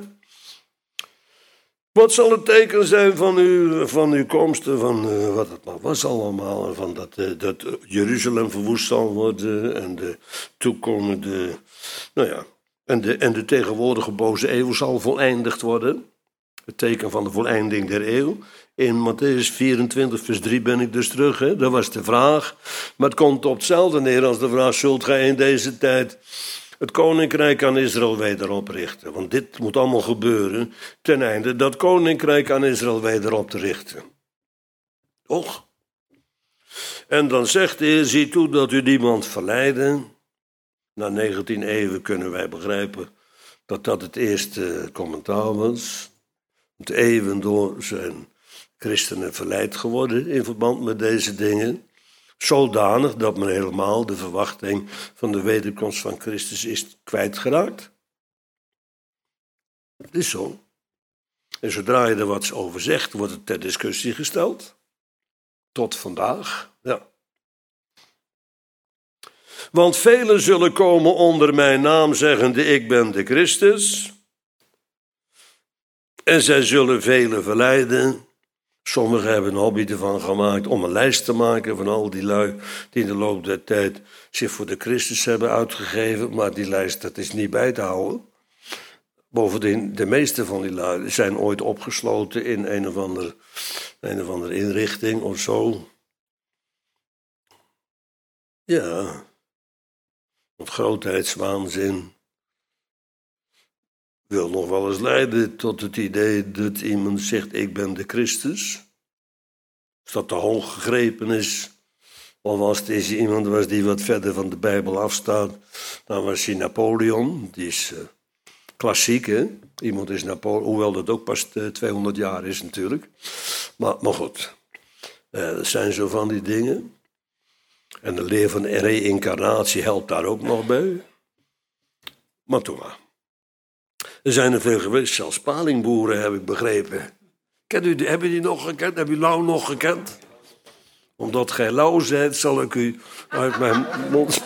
Wat zal het teken zijn van uw, van uw komsten, van uh, wat het maar was allemaal, van dat, uh, dat Jeruzalem verwoest zal worden en de toekomende, nou ja, en de, en de tegenwoordige boze eeuw zal voleindigd worden. Het teken van de voleinding der eeuw. In Mattheüs vierentwintig vers drie ben ik dus terug, hè? Dat was de vraag. Maar het komt op hetzelfde neer als de vraag, zult gij in deze tijd het koninkrijk aan Israël weder oprichten? Want dit moet allemaal gebeuren ten einde dat koninkrijk aan Israël weder op te richten. Toch? En dan zegt de Heer, zie toe dat u niemand verleiden. Na negentien eeuwen kunnen wij begrijpen dat dat het eerste commentaar was. Want eeuwen door zijn christenen verleid geworden in verband met deze dingen. Zodanig dat men helemaal de verwachting van de wederkomst van Christus is kwijtgeraakt. Het is zo. En zodra je er wat over zegt, wordt het ter discussie gesteld. Tot vandaag, ja. Want velen zullen komen onder mijn naam zeggende, ik ben de Christus. En zij zullen velen verleiden. Sommigen hebben een hobby ervan gemaakt om een lijst te maken van al die lui die in de loop der tijd zich voor de Christus hebben uitgegeven. Maar die lijst, dat is niet bij te houden. Bovendien, de meeste van die lui zijn ooit opgesloten in een of andere, een of andere inrichting of zo. Ja, want grootheidswaanzin wil nog wel eens leiden tot het idee dat iemand zegt, ik ben de Christus. Als dat te hoog gegrepen is, of als deze iemand was die wat verder van de Bijbel afstaat, dan was hij Napoleon. Die is uh, klassiek, hè? Iemand is Napoleon, hoewel dat ook pas uh, tweehonderd jaar is natuurlijk. Maar, maar goed, uh, dat zijn zo van die dingen. En de leer van reïncarnatie helpt daar ook nog bij. Maar toen maar. Er zijn er veel geweest, zelfs palingboeren heb ik begrepen. Kent u die, heb je die nog gekend? Heb je Lau nog gekend? Omdat gij Lau zijt, zal ik u uit mijn mond...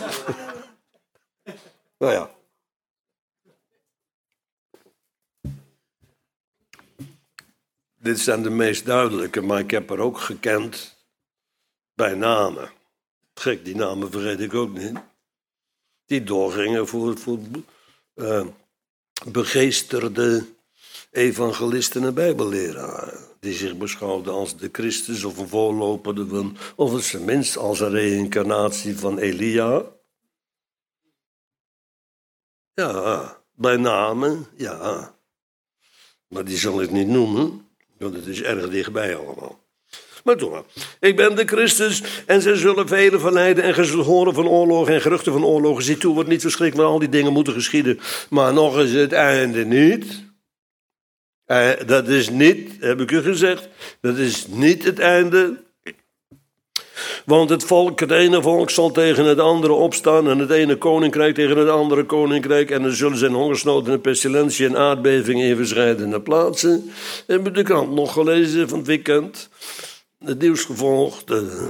Nou ja. Dit zijn de meest duidelijke, maar ik heb er ook gekend bij namen. Gek, die namen vergeet ik ook niet. Die doorgingen voor, voor uh, begeesterde evangelisten en bijbelleraren. Die zich beschouwden als de Christus of een voorloper van, of het tenminste als een reïncarnatie van Elia. Ja, bij namen, ja. Maar die zal ik niet noemen, want het is erg dichtbij allemaal. Maar toch maar. Ik ben de Christus en ze zullen velen verleiden en ge zult horen van oorlogen en geruchten van oorlogen. Zie toe, wordt niet verschrikt, maar al die dingen moeten geschieden. Maar nog is het einde niet. Uh, dat is niet, heb ik u gezegd, dat is niet het einde. Want het volk, het ene volk zal tegen het andere opstaan en het ene koninkrijk tegen het andere koninkrijk. En er zullen zijn hongersnood en pestilentie en aardbevingen in verschillende plaatsen. Hebben we de krant nog gelezen van het weekend? Het nieuws gevolgd. De,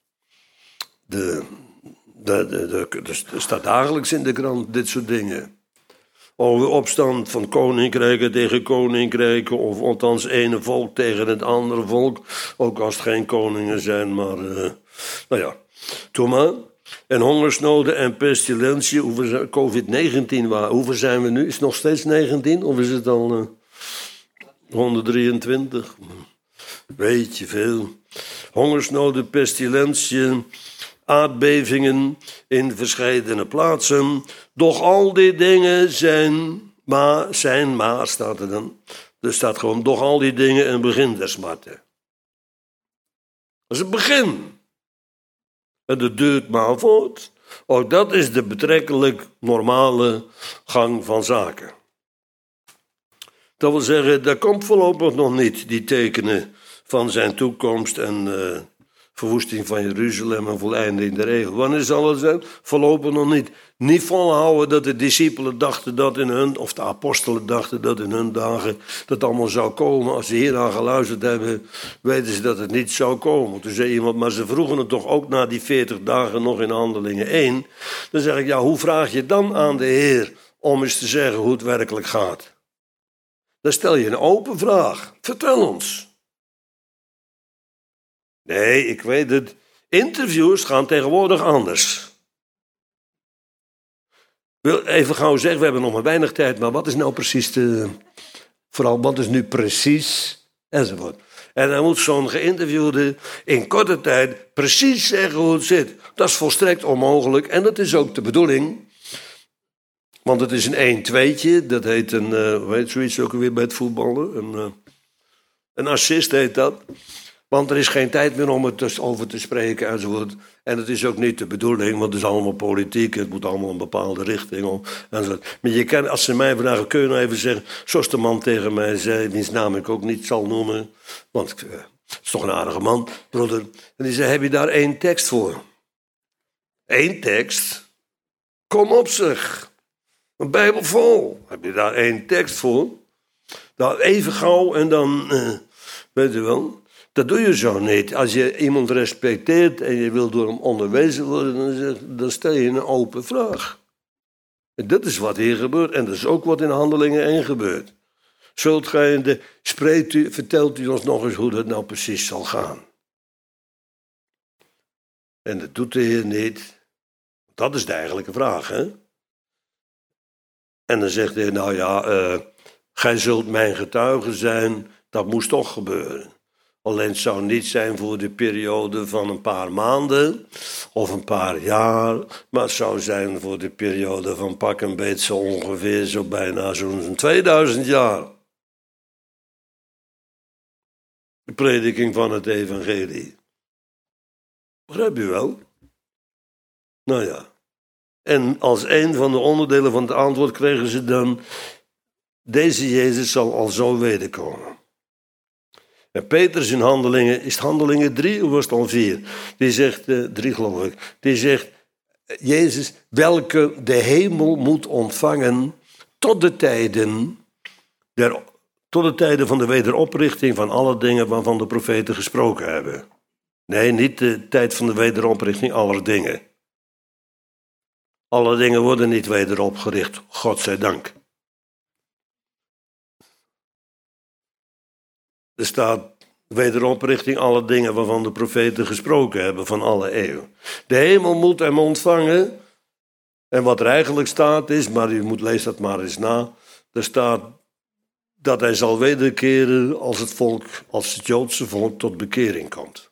de, de, de, de, de, er staat dagelijks in de krant dit soort dingen. Over opstand van koninkrijken tegen koninkrijken, of althans ene volk tegen het andere volk. Ook als het geen koningen zijn, maar uh, nou ja, toen maar. En hongersnoden en pestilentie, hoeveel covid negentien waren, hoeveel zijn we nu? Is het nog steeds negentien of is het al uh, honderddrieëntwintig? Weet je veel. Hongersnoden, pestilentie, aardbevingen in verscheidene plaatsen. Doch al die dingen zijn maar, zijn maar, staat er dan. Er staat gewoon, doch al die dingen een begin der smarten. Dat is het begin. En dat duurt maar voort. Ook dat is de betrekkelijk normale gang van zaken. Dat wil zeggen, dat komt voorlopig nog niet, die tekenen van zijn toekomst en uh, verwoesting van Jeruzalem en voleinding der eeuw. Wanneer zal het zijn? Voorlopig nog niet. Niet volhouden dat de discipelen dachten dat in hun, of de apostelen dachten dat in hun dagen dat allemaal zou komen. Als ze hieraan geluisterd hebben, weten ze dat het niet zou komen. Toen zei iemand, maar ze vroegen het toch ook na die veertig dagen nog in Handelingen één. Dan zeg ik, ja, hoe vraag je dan aan de Heer om eens te zeggen hoe het werkelijk gaat? Dan stel je een open vraag. Vertel ons. Nee, ik weet het. Interviews gaan tegenwoordig anders. Ik wil even gauw zeggen, we hebben nog maar weinig tijd, maar wat is nou precies de... Vooral, wat is nu precies? Enzovoort. En dan moet zo'n geïnterviewde in korte tijd precies zeggen hoe het zit. Dat is volstrekt onmogelijk en dat is ook de bedoeling. Want het is een één-tweetje, dat heet een, uh, hoe heet zoiets ook weer bij het voetballen? Een, uh, een assist heet dat. Want er is geen tijd meer om het over te spreken enzovoort. En het is ook niet de bedoeling, want het is allemaal politiek. Het moet allemaal een bepaalde richting om. Enzovoort. Maar je kan, als ze mij vragen, kun je nou even zeggen, zoals de man tegen mij zei, wiens naam ik ook niet zal noemen. Want uh, het is toch een aardige man, broeder. En die zei, heb je daar één tekst voor? Eén tekst? Kom op zeg. Een Bijbel vol. Heb je daar één tekst voor? Nou, even gauw en dan, uh, weet je wel... Dat doe je zo niet. Als je iemand respecteert en je wil door hem onderwezen worden, dan, zeg, dan stel je een open vraag. En dat is wat hier gebeurt. En dat is ook wat in Handelingen één gebeurt. Zult gij in de, spreekt u, vertelt u ons nog eens hoe dat nou precies zal gaan. En dat doet de Heer niet. Dat is de eigenlijke vraag, hè? En dan zegt de Heer, nou ja, uh, gij zult mijn getuige zijn, dat moest toch gebeuren. Alleen het zou niet zijn voor de periode van een paar maanden of een paar jaar, maar het zou zijn voor de periode van pak een beet zo ongeveer zo bijna zo'n tweeduizend jaar. De prediking van het evangelie. Begrijp je wel? Nou ja. En als een van de onderdelen van het antwoord kregen ze dan, deze Jezus zal al zo wederkomen. En Petrus in Handelingen, is het Handelingen drie of was het al vier? Die zegt, uh, drie geloof ik, die zegt, Jezus, welke de hemel moet ontvangen tot de tijden, der, tot de tijden van de wederoprichting van alle dingen waarvan de profeten gesproken hebben. Nee, niet de tijd van de wederoprichting aller dingen. Alle dingen worden niet wederopgericht, godzijdank. Er staat wederoprichting alle dingen waarvan de profeten gesproken hebben van alle eeuwen. De hemel moet hem ontvangen. En wat er eigenlijk staat is, maar u moet lezen dat maar eens na. Er staat dat hij zal wederkeren als het volk, als het Joodse volk tot bekering komt.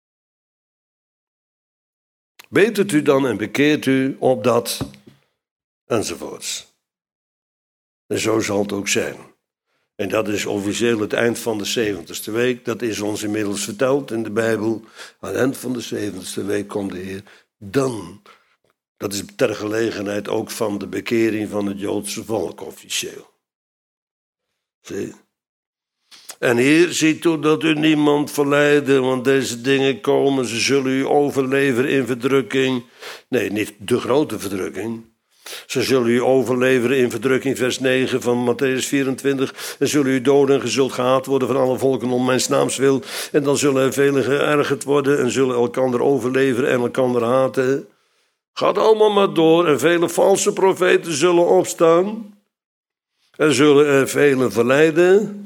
Betert u dan en bekeert u op dat enzovoorts. En zo zal het ook zijn. En dat is officieel het eind van de zeventigste week. Dat is ons inmiddels verteld in de Bijbel. Aan het eind van de zeventigste week komt de Heer. Dan, dat is ter gelegenheid ook van de bekering van het Joodse volk officieel. Zie. En hier ziet u dat u niemand verleiden, want deze dingen komen, ze zullen u overleveren in verdrukking. Nee, niet de grote verdrukking. Ze zullen u overleveren in verdrukking, vers negen van Matthäus vierentwintig. En zullen u doden en ge zult gehaat worden van alle volken om mijn naams wil. En dan zullen er velen geërgerd worden en zullen elkander overleveren en elkander haten. Gaat allemaal maar door en vele valse profeten zullen opstaan. En zullen er velen verleiden.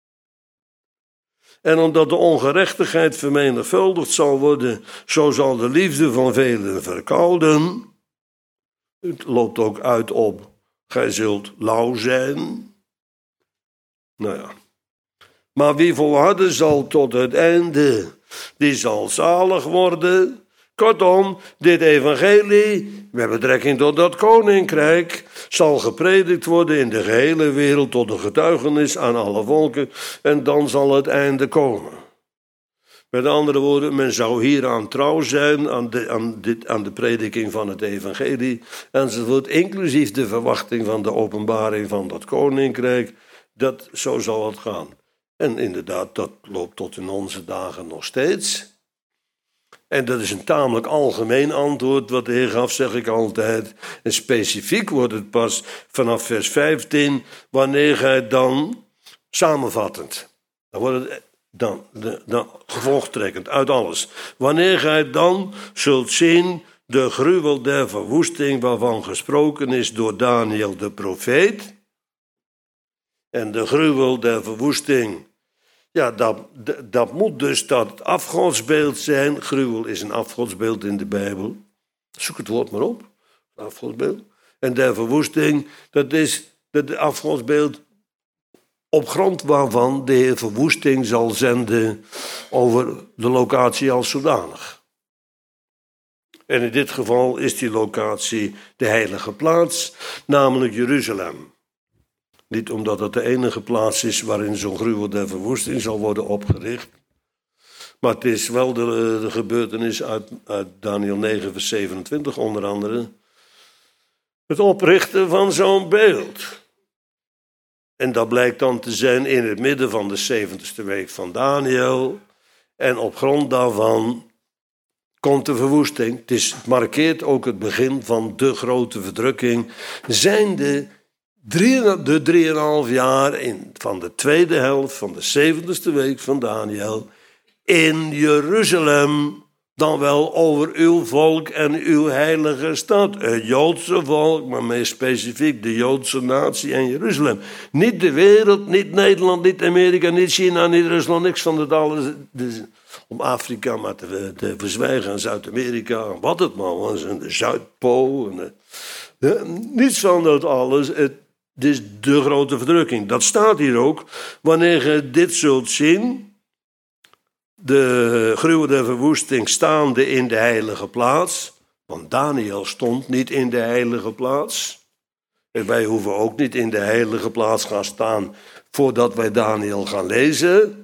En omdat de ongerechtigheid vermenigvuldigd zal worden, zo zal de liefde van velen verkouden. Het loopt ook uit op, gij zult lauw zijn. Nou ja. Maar wie volharden zal tot het einde, die zal zalig worden. Kortom, dit evangelie, met betrekking tot dat koninkrijk, zal gepredikt worden in de gehele wereld tot een getuigenis aan alle volken. En dan zal het einde komen. Met andere woorden, men zou hieraan trouw zijn, aan de, aan, dit, aan de prediking van het evangelie, enzovoort, inclusief de verwachting van de openbaring van dat koninkrijk. Dat, zo zal het gaan. En inderdaad, dat loopt tot in onze dagen nog steeds. En dat is een tamelijk algemeen antwoord wat de Heer gaf, zeg ik altijd. En specifiek wordt het pas vanaf vers vijftien, wanneer gij dan, samenvattend, dan wordt het dan, dan gevolgtrekkend uit alles. Wanneer gij dan zult zien de gruwel der verwoesting waarvan gesproken is door Daniel de profeet. En de gruwel der verwoesting, ja, dat, dat, dat moet dus dat afgodsbeeld zijn. Gruwel is een afgodsbeeld in de Bijbel. Zoek het woord maar op, afgodsbeeld. En der verwoesting, dat is het afgodsbeeld op grond waarvan de Heer verwoesting zal zenden over de locatie als zodanig. En in dit geval is die locatie de heilige plaats, namelijk Jeruzalem. Niet omdat het de enige plaats is waarin zo'n gruwel der verwoesting zal worden opgericht. Maar het is wel de, de gebeurtenis uit, uit Daniel negen vers zevenentwintig onder andere. Het oprichten van zo'n beeld. En dat blijkt dan te zijn in het midden van de zeventigste week van Daniel. En op grond daarvan komt de verwoesting. Het, is, het markeert ook het begin van de grote verdrukking. Zijnde drie, de drieënhalf jaar in, van de tweede helft van de zeventigste week van Daniel in Jeruzalem, dan wel over uw volk en uw heilige stad. Het Joodse volk, maar meest specifiek de Joodse natie en Jeruzalem. Niet de wereld, niet Nederland, niet Amerika, niet China, niet Rusland, niks van het alles. Dus om Afrika maar te, te verzwijgen en Zuid-Amerika en wat het maar was. En de Zuidpool. En de, de, niets van dat alles. Het, Dit is de grote verdrukking. Dat staat hier ook. Wanneer je dit zult zien, de gruwel der verwoesting staande in de heilige plaats. Want Daniel stond niet in de heilige plaats. En wij hoeven ook niet in de heilige plaats gaan staan voordat wij Daniel gaan lezen.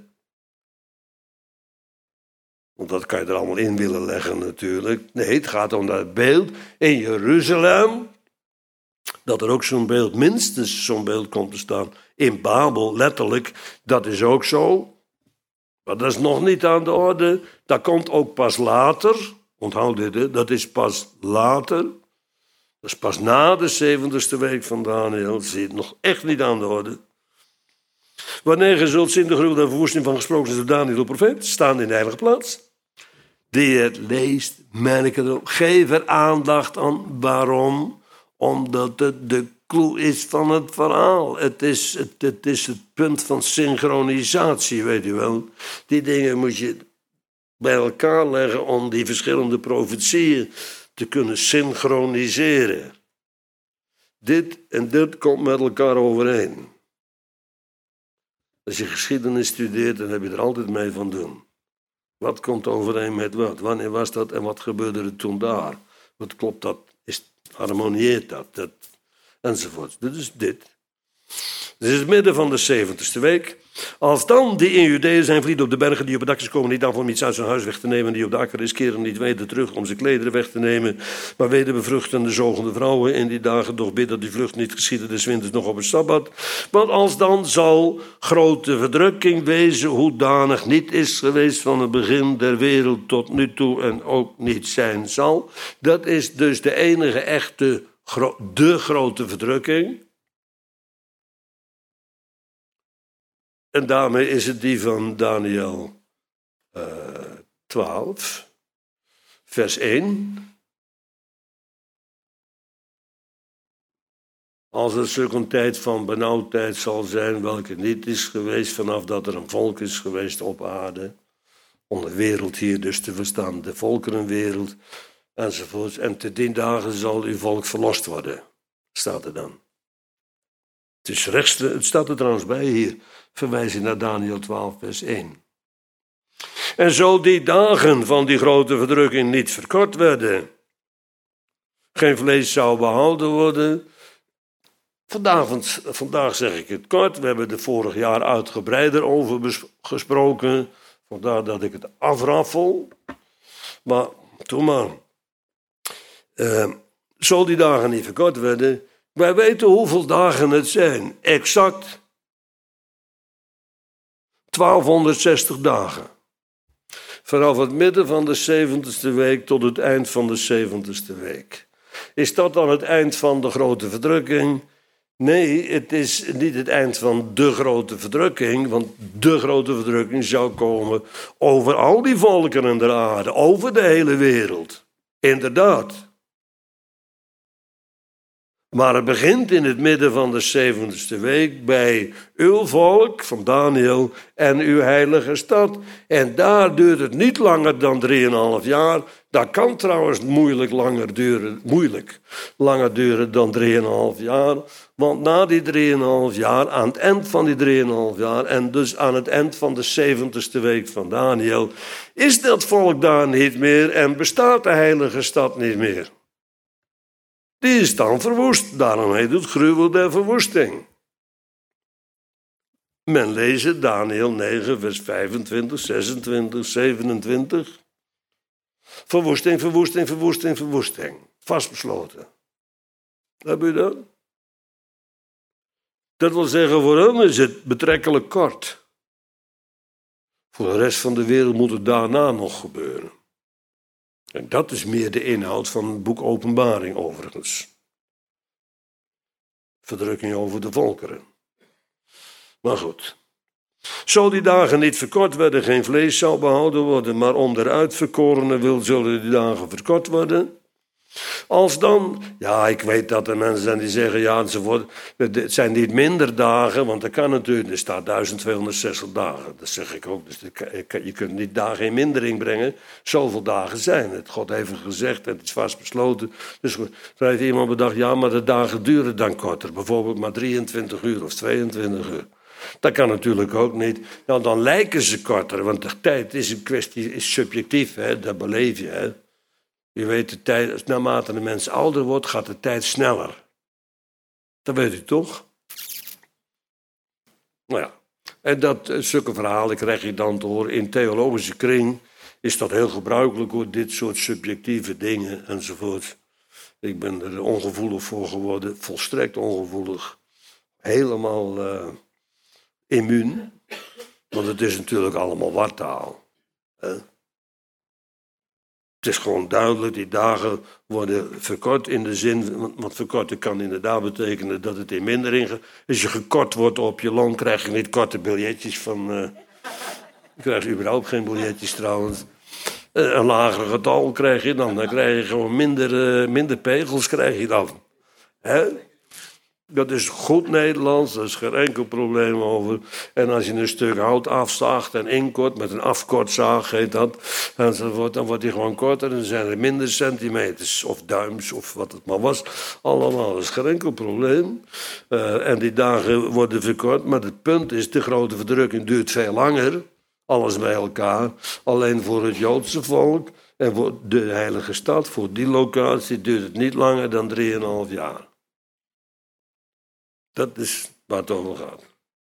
Want dat kan je er allemaal in willen leggen natuurlijk. Nee, het gaat om dat beeld in Jeruzalem. Dat er ook zo'n beeld, minstens zo'n beeld komt te staan. In Babel, letterlijk, dat is ook zo. Maar dat is nog niet aan de orde. Dat komt ook pas later. Onthoud dit, hè? Dat is pas later. Dat is pas na de zeventigste week van Daniel. Dat zit nog echt niet aan de orde. Wanneer je zult zien de gruwel en verwoesting van gesproken is door Daniel de profeet, staan in de heilige plaats. Die het leest, merk het op. Geef er aandacht aan. Waarom? Omdat het de clue is van het verhaal. Het is het, het is het punt van synchronisatie, weet u wel. Die dingen moet je bij elkaar leggen om die verschillende profetieën te kunnen synchroniseren. Dit en dit komt met elkaar overeen. Als je geschiedenis studeert, dan heb je er altijd mee van doen. Wat komt overeen met wat? Wanneer was dat en wat gebeurde er toen daar? Wat klopt dat? Is, harmonieert dat? dat? Enzovoort. Dit is dit. Dit is het midden van de zeventigste week. Als dan die in Judea zijn vlieden op de bergen die op het dak is komen, niet af om iets uit zijn huis weg te nemen, die op de akker is keren niet weder terug om zijn klederen weg te nemen, maar weder bevruchtende zogende vrouwen in die dagen, doch bid dat die vlucht niet geschiedde des winters nog op het Sabbat. Want als dan zal grote verdrukking wezen, hoedanig niet is geweest van het begin der wereld tot nu toe en ook niet zijn zal. Dat is dus de enige echte, de grote verdrukking. En daarmee is het die van Daniel uh, twaalf, vers één. Als er zulk een tijd van benauwdheid zal zijn, welke niet is geweest vanaf dat er een volk is geweest op aarde. Onder wereld hier dus te verstaan, de volkerenwereld enzovoort. En te dien dagen zal uw volk verlost worden, staat er dan. Het, is rechts, het staat er trouwens bij hier. Verwijzen naar Daniel twaalf, vers één. En zo die dagen van die grote verdrukking niet verkort werden, geen vlees zou behouden worden. Vandaag, vandaag zeg ik het kort, we hebben er vorig jaar uitgebreider over gesproken. Vandaar dat ik het afraffel. Maar toen maar. Uh, zo die dagen niet verkort werden. Wij weten hoeveel dagen het zijn. Exact twaalfhonderdzestig dagen. Vanaf het midden van de zeventigste week tot het eind van de zeventigste week. Is dat dan het eind van de grote verdrukking? Nee, het is niet het eind van de grote verdrukking, want de grote verdrukking zou komen over al die volken in de aarde, over de hele wereld. Inderdaad. Maar het begint in het midden van de zeventigste week bij uw volk, van Daniel, en uw heilige stad. En daar duurt het niet langer dan drieënhalf jaar. Dat kan trouwens moeilijk langer duren, moeilijk langer duren dan drieënhalf jaar. Want na die drieënhalf jaar, aan het eind van die drieënhalf jaar, en dus aan het eind van de zeventigste week van Daniel, is dat volk daar niet meer en bestaat de heilige stad niet meer. Die is dan verwoest. Daarom heet het gruwel der verwoesting. Men leest Daniel negen, vers vijfentwintig, zesentwintig, zevenentwintig. Verwoesting, verwoesting, verwoesting, verwoesting. Vastbesloten. Heb u dat? Dat wil zeggen, voor hem is het betrekkelijk kort. Voor de rest van de wereld moet het daarna nog gebeuren. En dat is meer de inhoud van het boek Openbaring overigens. Verdrukking over de volkeren. Maar goed. Zo die dagen niet verkort werden, geen vlees zou behouden worden, maar om de uitverkorenen wil zullen die dagen verkort worden. Als dan, ja, ik weet dat er mensen zijn die zeggen, ja, enzovoort, het zijn niet minder dagen, want dat kan natuurlijk, er staat duizend tweehonderdzestig dagen. Dat zeg ik ook, dus je kunt niet dagen in mindering brengen. Zoveel dagen zijn het. God heeft gezegd en het is vastbesloten. Dus er heeft iemand bedacht, ja, maar de dagen duren dan korter. Bijvoorbeeld maar drieëntwintig uur of tweeëntwintig uur. Dat kan natuurlijk ook niet. Nou, dan lijken ze korter, want de tijd is een kwestie, is subjectief, hè? Dat beleef je, hè. Je weet, de tijd, naarmate de mens ouder wordt, gaat de tijd sneller. Dat weet u toch? Nou ja, en dat, zulke verhalen krijg je dan te horen. In theologische kring is dat heel gebruikelijk, hoor, dit soort subjectieve dingen enzovoort. Ik ben er ongevoelig voor geworden, volstrekt ongevoelig. Helemaal uh, immuun, want het is natuurlijk allemaal wartaal. Hè? Het is gewoon duidelijk, die dagen worden verkort in de zin, want verkorten kan inderdaad betekenen dat het in mindering gaat. Als je gekort wordt op je loon, krijg je niet korte biljetjes van, uh, je krijgt überhaupt geen biljetjes trouwens. Uh, een lager getal krijg je dan, dan krijg je gewoon minder, uh, minder pegels krijg je dan. Hè? Dat is goed Nederlands, daar is geen enkel probleem over. En als je een stuk hout afzaagt en inkort, met een afkortzaag heet dat, enzovoort, dan wordt die gewoon korter en dan zijn er minder centimeters of duims of wat het maar was. Allemaal, dat is geen enkel probleem. Uh, en die dagen worden verkort, maar het punt is, de grote verdrukking duurt veel langer. Alles bij elkaar. Alleen voor het Joodse volk en voor de heilige stad, voor die locatie, duurt het niet langer dan drieënhalf jaar. Dat is waar het over gaat.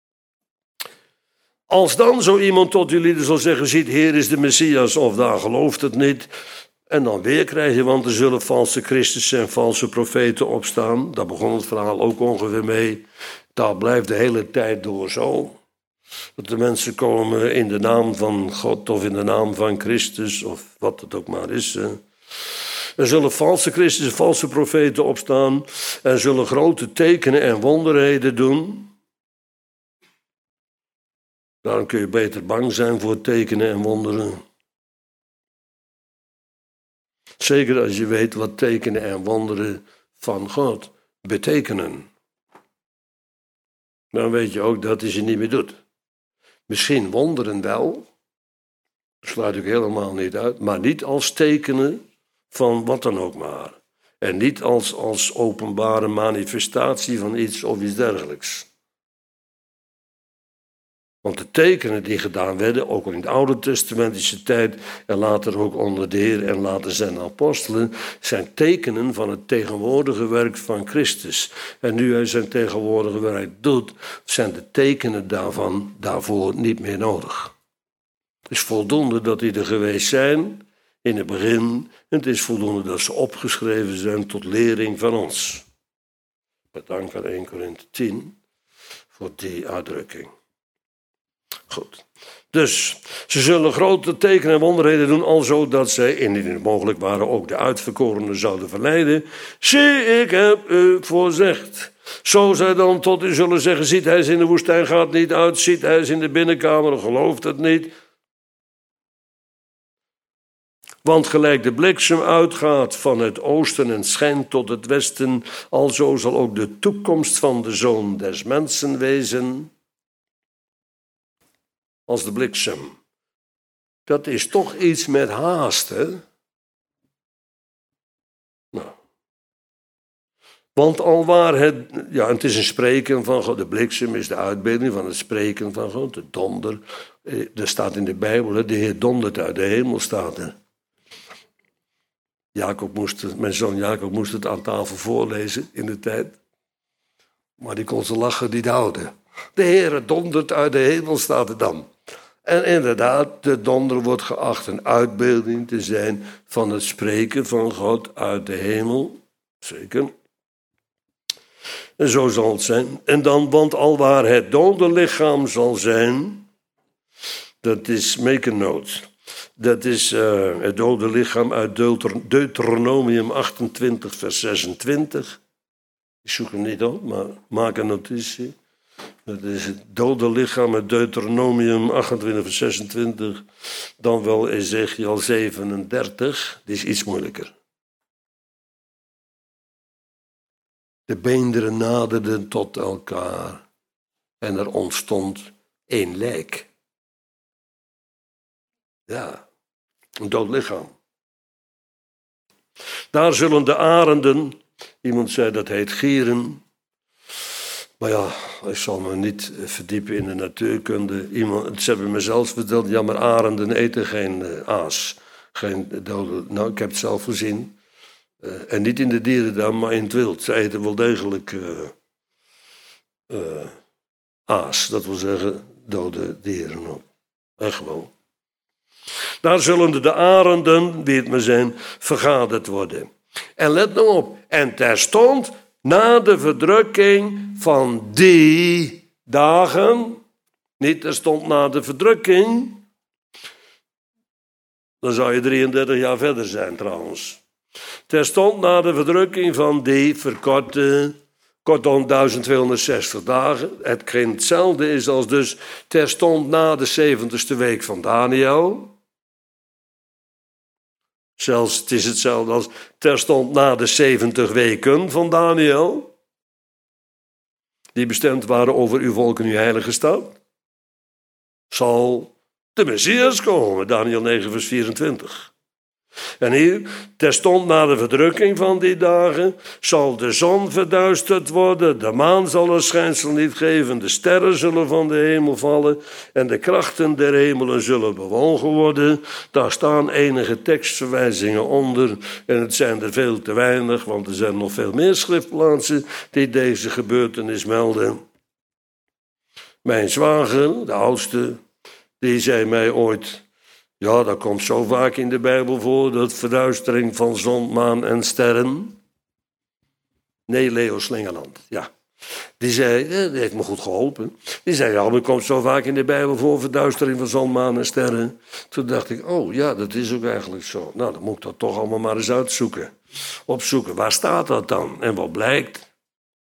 Als dan zo iemand tot jullie zal zeggen, ziet, Heer is de Messias, of daar gelooft het niet. En dan weer krijg je, want er zullen valse Christussen en valse profeten opstaan. Daar begon het verhaal ook ongeveer mee. Dat blijft de hele tijd door zo. Dat de mensen komen in de naam van God of in de naam van Christus, of wat het ook maar is. Hè. Er zullen valse Christus en valse profeten opstaan en zullen grote tekenen en wonderheden doen. Daarom kun je beter bang zijn voor tekenen en wonderen. Zeker als je weet wat tekenen en wonderen van God betekenen. Dan weet je ook dat hij ze niet meer doet. Misschien wonderen wel, dat sluit ik helemaal niet uit, maar niet als tekenen van wat dan ook maar. En niet als, als openbare manifestatie van iets of iets dergelijks. Want de tekenen die gedaan werden, ook al in de Oude Testamentische tijd en later ook onder de Heer en later zijn apostelen, zijn tekenen van het tegenwoordige werk van Christus. En nu hij zijn tegenwoordige werk doet, zijn de tekenen daarvan daarvoor niet meer nodig. Het is voldoende dat die er geweest zijn in het begin, en het is voldoende dat ze opgeschreven zijn tot lering van ons. Bedankt aan eerste Korinthe tien voor die uitdrukking. Goed. Dus ze zullen grote tekenen en wonderheden doen, alzo dat zij, indien het mogelijk waren, ook de uitverkorenen zouden verleiden. Zie, ik heb u voorzegd. Zo zij dan tot u zullen zeggen, ziet hij is in de woestijn, gaat niet uit, ziet hij is in de binnenkamer, gelooft het niet. Want gelijk de bliksem uitgaat van het oosten en schijnt tot het westen, alzo zal ook de toekomst van de Zoon des Mensen wezen als de bliksem. Dat is toch iets met haast, hè? Nou. Want alwaar het, ja, het is een spreken van God, de bliksem is de uitbeelding van het spreken van God, de donder. Er staat in de Bijbel, de Heer dondert uit de hemel, staat er. Jacob moest, mijn zoon Jacob moest het aan tafel voorlezen in de tijd. Maar die kon ze lachen niet houden. De Heer dondert uit de hemel, staat er dan. En inderdaad, de donder wordt geacht een uitbeelding te zijn van het spreken van God uit de hemel. Zeker. En zo zal het zijn. En dan, want alwaar het dode lichaam zal zijn, dat is, make a note. Dat is uh, het dode lichaam uit Deuter- Deuteronomium achtentwintig, vers zesentwintig. Ik zoek hem niet op, maar maak een notitie. Dat is het dode lichaam uit Deuteronomium achtentwintig, vers zesentwintig. Dan wel Ezekiel zevenendertig. Die is iets moeilijker. De beenderen naderden tot elkaar en er ontstond één lijk. Ja, een dood lichaam. Daar zullen de arenden, iemand zei dat heet gieren. Maar ja, ik zal me niet verdiepen in de natuurkunde. Iemand, ze hebben me zelfs verteld, ja maar arenden eten geen uh, aas. Geen dode, nou, ik heb het zelf gezien. Uh, en niet in de dierentuin, maar in het wild. Ze eten wel degelijk uh, uh, aas. Dat wil zeggen dode dieren ook. Echt wel. Daar zullen de arenden, wie het maar zijn, vergaderd worden. En let nou op. En terstond, na de verdrukking van die dagen, niet terstond na de verdrukking, dan zou je drieëndertig jaar verder zijn trouwens. Terstond na de verdrukking van die verkorte, kortom duizend tweehonderdzestig dagen, hetgeen hetzelfde is als dus terstond na de zeventigste week van Daniel. Zelfs het is hetzelfde als terstond na de zeventig weken van Daniel, die bestemd waren over uw volk en uw heilige stad, zal de Messias komen, Daniel negen vers vierentwintig. En hier, terstond na de verdrukking van die dagen, zal de zon verduisterd worden, de maan zal een schijnsel niet geven, de sterren zullen van de hemel vallen en de krachten der hemelen zullen bewogen worden. Daar staan enige tekstverwijzingen onder en het zijn er veel te weinig, want er zijn nog veel meer schriftplaatsen die deze gebeurtenis melden. Mijn zwager, de oudste, die zei mij ooit, ja, dat komt zo vaak in de Bijbel voor, dat verduistering van zon, maan en sterren. Nee, Leo Slingerland, ja. Die zei, dat heeft me goed geholpen. Die zei, ja, dat komt zo vaak in de Bijbel voor, verduistering van zon, maan en sterren. Toen dacht ik, oh ja, dat is ook eigenlijk zo. Nou, dan moet ik dat toch allemaal maar eens uitzoeken. Opzoeken, waar staat dat dan? En wat blijkt?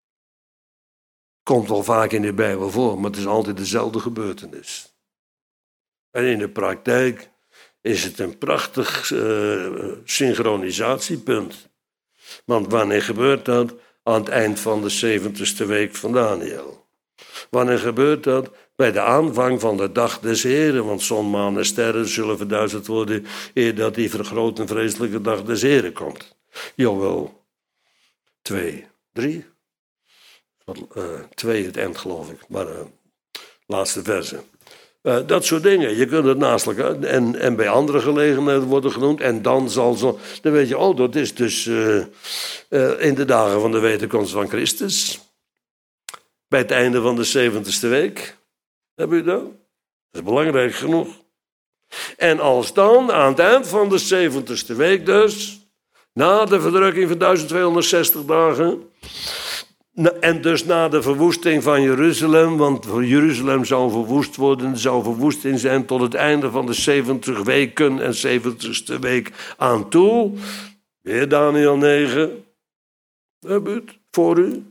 Komt wel vaak in de Bijbel voor, maar het is altijd dezelfde gebeurtenis. En in de praktijk is het een prachtig uh, synchronisatiepunt. Want wanneer gebeurt dat? Aan het eind van de zeventigste week van Daniel. Wanneer gebeurt dat? Bij de aanvang van de dag des Heren. Want zon, maan en sterren zullen verduisterd worden eer dat die vergroot en vreselijke dag des Heren komt. Joël twee, drie. Uh, twee het eind geloof ik, maar uh, laatste verse. Uh, dat soort dingen. Je kunt het naast elkaar. En, en bij andere gelegenheden worden genoemd. En dan zal zo. Dan weet je, oh, dat is dus uh, uh, in de dagen van de wederkomst van Christus. Bij het einde van de zeventigste week. Hebben u dat? Dat is belangrijk genoeg. En als dan, aan het eind van de zeventigste week dus, na de verdrukking van duizend tweehonderdzestig dagen. En dus na de verwoesting van Jeruzalem, want Jeruzalem zou verwoest worden, zou verwoesting zijn tot het einde van de zeventig weken en zeventigste week aan toe. Weer Daniel negen. Heb u het voor u?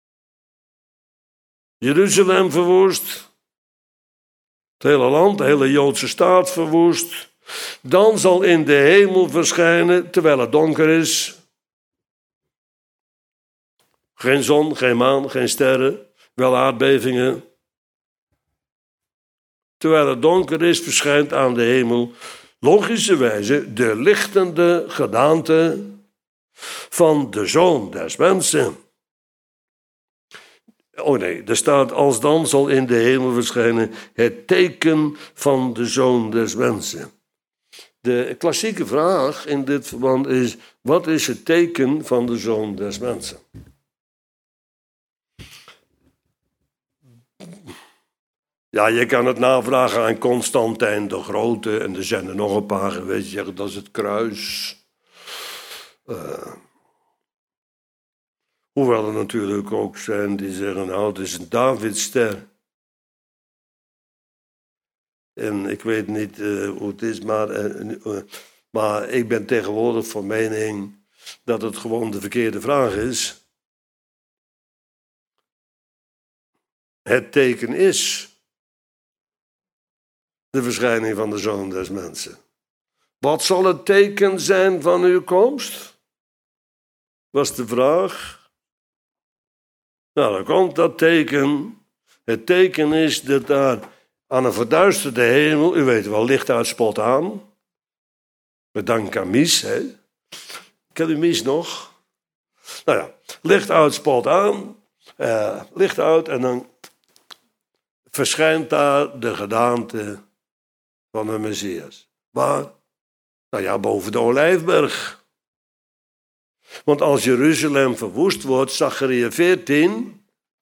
Jeruzalem verwoest. Het hele land, de hele Joodse staat verwoest. Dan zal in de hemel verschijnen, terwijl het donker is. Geen zon, geen maan, geen sterren, wel aardbevingen. Terwijl het donker is, verschijnt aan de hemel logischerwijze de lichtende gedaante van de Zoon des Mensen. Oh nee, er staat, als dan zal in de hemel verschijnen het teken van de Zoon des Mensen. De klassieke vraag in dit verband is, wat is het teken van de Zoon des Mensen? Ja, je kan het navragen aan Constantijn de Grote en er zijn er nog een paar geweest die zeggen dat is het kruis. Uh, hoewel er natuurlijk ook zijn die zeggen, nou, het is een Davidster. En ik weet niet uh, hoe het is, maar, uh, uh, maar ik ben tegenwoordig van mening dat het gewoon de verkeerde vraag is. Het teken is de verschijning van de Zoon des Mensen. Wat zal het teken zijn van uw komst? Was de vraag. Nou, dan komt dat teken. Het teken is dat daar aan een verduisterde hemel, u weet wel, licht uit spot aan. Bedankt aan Mies, hè. Ken u Mies nog? Nou ja, licht uit spot aan. Uh, licht uit en dan verschijnt daar de gedaante van de Messias. Waar? Nou ja, boven de Olijfberg. Want als Jeruzalem verwoest wordt, Zacharia veertien,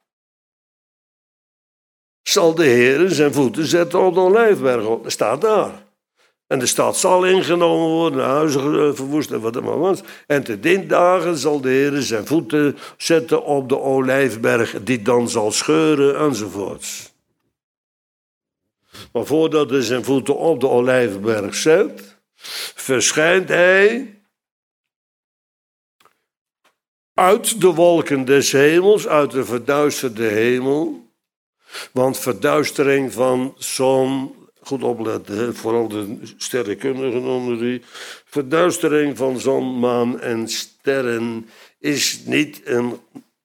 zal de Heer zijn voeten zetten op de Olijfberg. Dat staat daar. En de stad zal ingenomen worden, de huizen verwoest en wat het maar was. En te dien dagen zal de Heer zijn voeten zetten op de Olijfberg, die dan zal scheuren enzovoorts. Maar voordat hij zijn voeten op de Olijfberg zet, verschijnt hij uit de wolken des hemels, uit de verduisterde hemel. Want verduistering van zon, goed opletten, vooral de sterrenkundigen onder u. Verduistering van zon, maan en sterren is niet een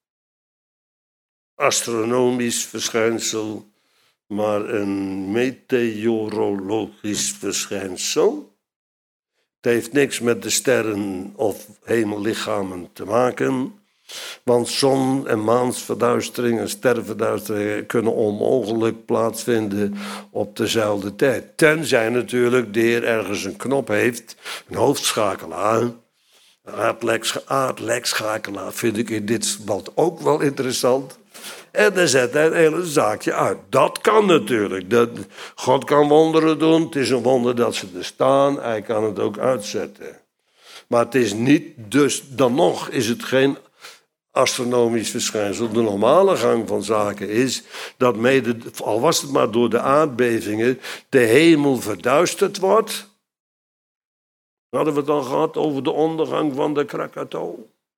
astronomisch verschijnsel, maar een meteorologisch verschijnsel. Het heeft niks met de sterren of hemellichamen te maken. Want zon- en maansverduistering en sterrenverduistering kunnen onmogelijk plaatsvinden op dezelfde tijd. Tenzij natuurlijk de Heer ergens een knop heeft, een hoofdschakelaar. Een aardlekschakelaar vind ik in dit verband ook wel interessant. En dan zet hij het hele zaakje uit. Dat kan natuurlijk. Dat, God kan wonderen doen. Het is een wonder dat ze er staan. Hij kan het ook uitzetten. Maar het is niet, dus dan nog is het geen astronomisch verschijnsel. De normale gang van zaken is dat mede, al was het maar door de aardbevingen, de hemel verduisterd wordt. Hadden we het dan gehad over de ondergang van de Krakatau?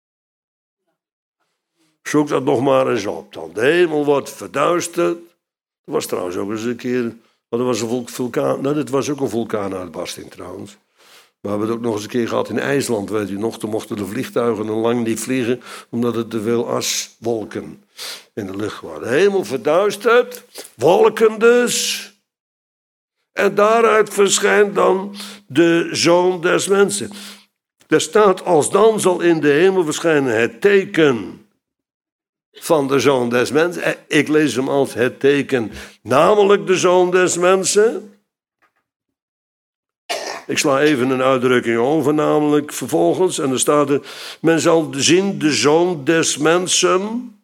Zoek dat nog maar eens op dan. De hemel wordt verduisterd. Er was trouwens ook eens een keer, dat was een vulkaan, nou, dit was ook een vulkaanuitbarsting trouwens. We hebben het ook nog eens een keer gehad in IJsland, weet u nog. Toen mochten de vliegtuigen er lang niet vliegen, omdat er te veel aswolken in de lucht waren. De hemel verduisterd, wolken dus. En daaruit verschijnt dan de Zoon des Mensen. Er staat, alsdan zal in de hemel verschijnen het teken van de Zoon des Mensen. Ik lees hem als het teken, namelijk de Zoon des Mensen. Ik sla even een uitdrukking over, namelijk vervolgens. En er staat er, men zal zien de Zoon des Mensen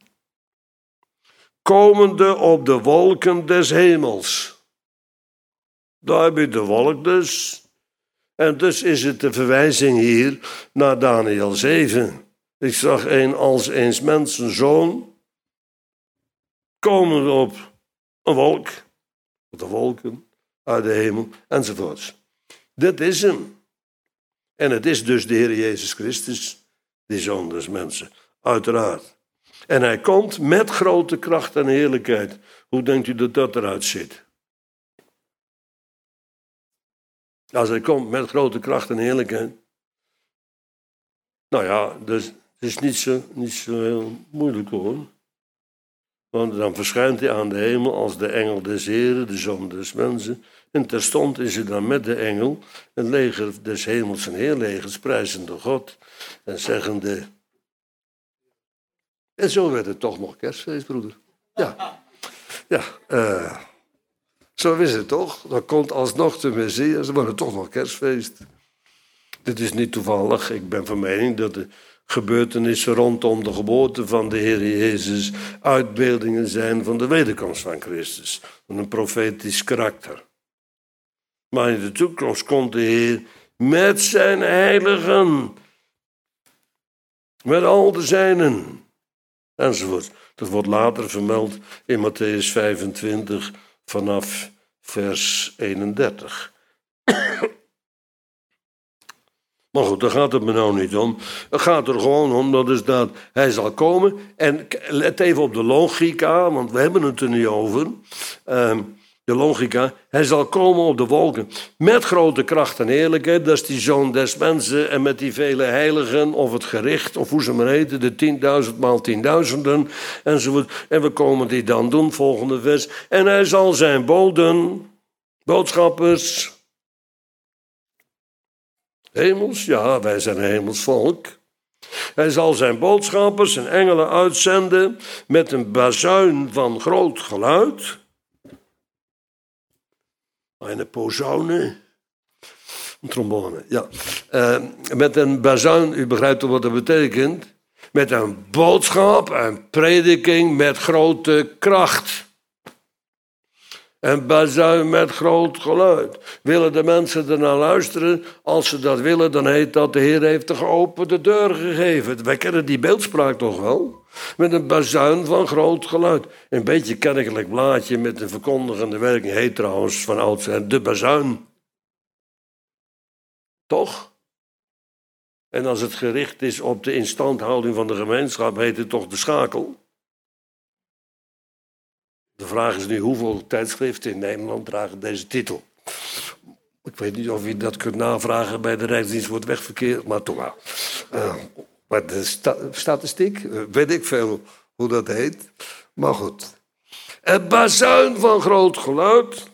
komende op de wolken des hemels. Daar heb je de wolk dus. En dus is het de verwijzing hier naar Daniel zeven. Ik zag een als eens mensenzoon komende op een wolk, op de wolken uit de hemel enzovoorts. Dit is hem. En het is dus de Heer Jezus Christus, die Zoon des Mensen, uiteraard. En hij komt met grote kracht en heerlijkheid. Hoe denkt u dat dat eruit ziet? Als hij komt met grote kracht en heerlijkheid. Nou ja, dus het is niet zo, niet zo heel moeilijk hoor. Want dan verschijnt hij aan de hemel als de engel des Heren, de Zoon des Mensen. En terstond is hij dan met de engel, een leger des hemels en heerlegers, prijzende God en zeggende. En zo werd het toch nog kerstfeest, broeder. Ja, ja. Uh, zo is het toch? Dan komt alsnog de Messias, dan wordt het toch nog kerstfeest. Dit is niet toevallig. Ik ben van mening dat de gebeurtenissen rondom de geboorte van de Heer Jezus uitbeeldingen zijn van de wederkomst van Christus. Van een profetisch karakter. Maar in de toekomst komt de Heer met zijn heiligen. Met al de zijnen. Enzovoort. Dat wordt later vermeld in Matthäus vijfentwintig vanaf vers eenendertig. Maar goed, daar gaat het me nou niet om. Het gaat er gewoon om, dat is dat hij zal komen. En let even op de logica, want we hebben het er niet over. Uh, de logica, hij zal komen op de wolken met grote kracht en heerlijkheid. Dat is die zoon des mensen en met die vele heiligen of het gericht of hoe ze maar heten, de tienduizend maal tienduizenden enzovoort. En we komen die dan doen, volgende vers. En hij zal zijn boden, boodschappers, hemels, ja, wij zijn een hemels volk. Hij zal zijn boodschappers en engelen uitzenden met een bazuin van groot geluid. Een posaune. Een trombone, ja. Uh, met een bazuin, u begrijpt wat dat betekent. Met een boodschap, een prediking met grote kracht. Een bazuin met groot geluid. Willen de mensen ernaar luisteren? Als ze dat willen, dan heet dat de Heer heeft de geopende deur gegeven. Wij kennen die beeldspraak toch wel? Met een bazuin van groot geluid. Een beetje kerkelijk blaadje met een verkondigende werking heet trouwens van oudsher de bazuin. Toch? En als het gericht is op de instandhouding van de gemeenschap, heet het toch de schakel? De vraag is nu hoeveel tijdschriften in Nederland dragen deze titel. Ik weet niet of je dat kunt navragen bij de Rijksdienst voor het Wegverkeer, maar toch wel. Uh, maar de sta- statistiek, uh, weet ik veel hoe dat heet. Maar goed. Een bazuin van groot geluid.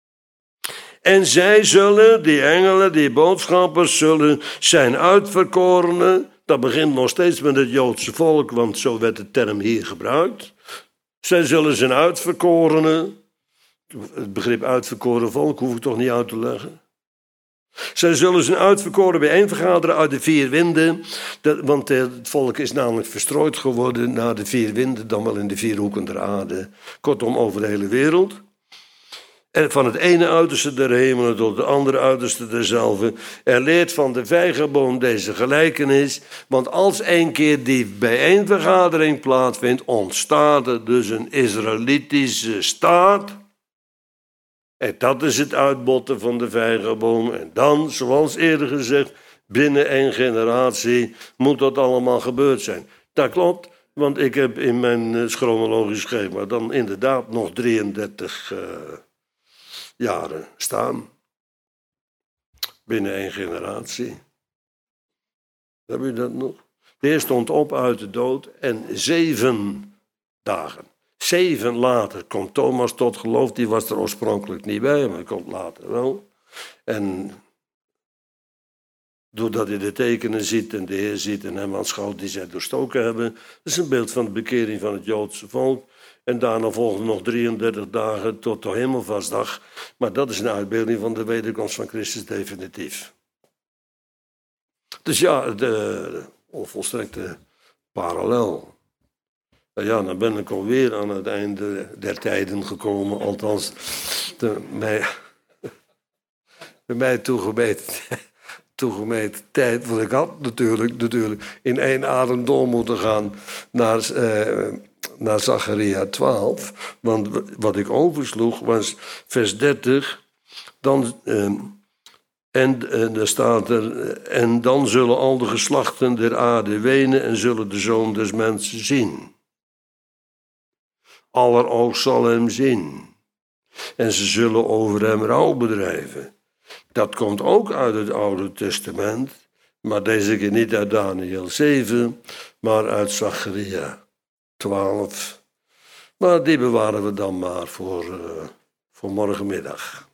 En zij zullen, die engelen, die boodschappers, zullen zijn uitverkorenen. Dat begint nog steeds met het Joodse volk, want zo werd de term hier gebruikt. Zij zullen zijn uitverkorenen. Het begrip uitverkoren volk hoef ik toch niet uit te leggen. Zij zullen zijn uitverkoren bijeenvergaderen uit de vier winden. Dat, want het volk is namelijk verstrooid geworden naar de vier winden, dan wel in de vier hoeken der aarde. Kortom, over de hele wereld. En van het ene uiterste der hemelen tot het andere uiterste derzelve. Er leert van de vijgenboom deze gelijkenis. Want als een keer die bijeenvergadering plaatsvindt, ontstaat er dus een Israëlitische staat. En dat is het uitbotten van de vijgenboom. En dan, zoals eerder gezegd, binnen één generatie moet dat allemaal gebeurd zijn. Dat klopt, want ik heb in mijn chronologisch schema dan inderdaad nog drieëndertig... Uh, jaren staan. Binnen één generatie. Heb je dat nog? De Heer stond op uit de dood en zeven dagen. Zeven later komt Thomas tot geloof. Die was er oorspronkelijk niet bij, maar komt later wel. En doordat hij de tekenen ziet en de Heer ziet en hem aanschouwt die zij doorstoken hebben. Dat is een beeld van de bekering van het Joodse volk. En daarna volgen nog drieëndertig dagen tot de hemelvastdag. Maar dat is een uitbeelding van de wederkomst van Christus definitief. Dus ja, de onvolstrekte parallel. En ja, dan ben ik alweer aan het einde der tijden gekomen. Althans, de mij, de mij toegemeten, toegemeten tijd. Want ik had natuurlijk, natuurlijk in één adem door moeten gaan naar... Uh, naar Zacharia twaalf, want wat ik oversloeg was vers dertig, dan, eh, en eh, daar staat er, en dan zullen al de geslachten der aarde wenen en zullen de zoon des mensen zien. Aller oog zal hem zien. En ze zullen over hem rouw bedrijven. Dat komt ook uit het Oude Testament, maar deze keer niet uit Daniel zeven, maar uit Zacharia twaalf. Maar die bewaren we dan maar voor, uh, voor morgenmiddag.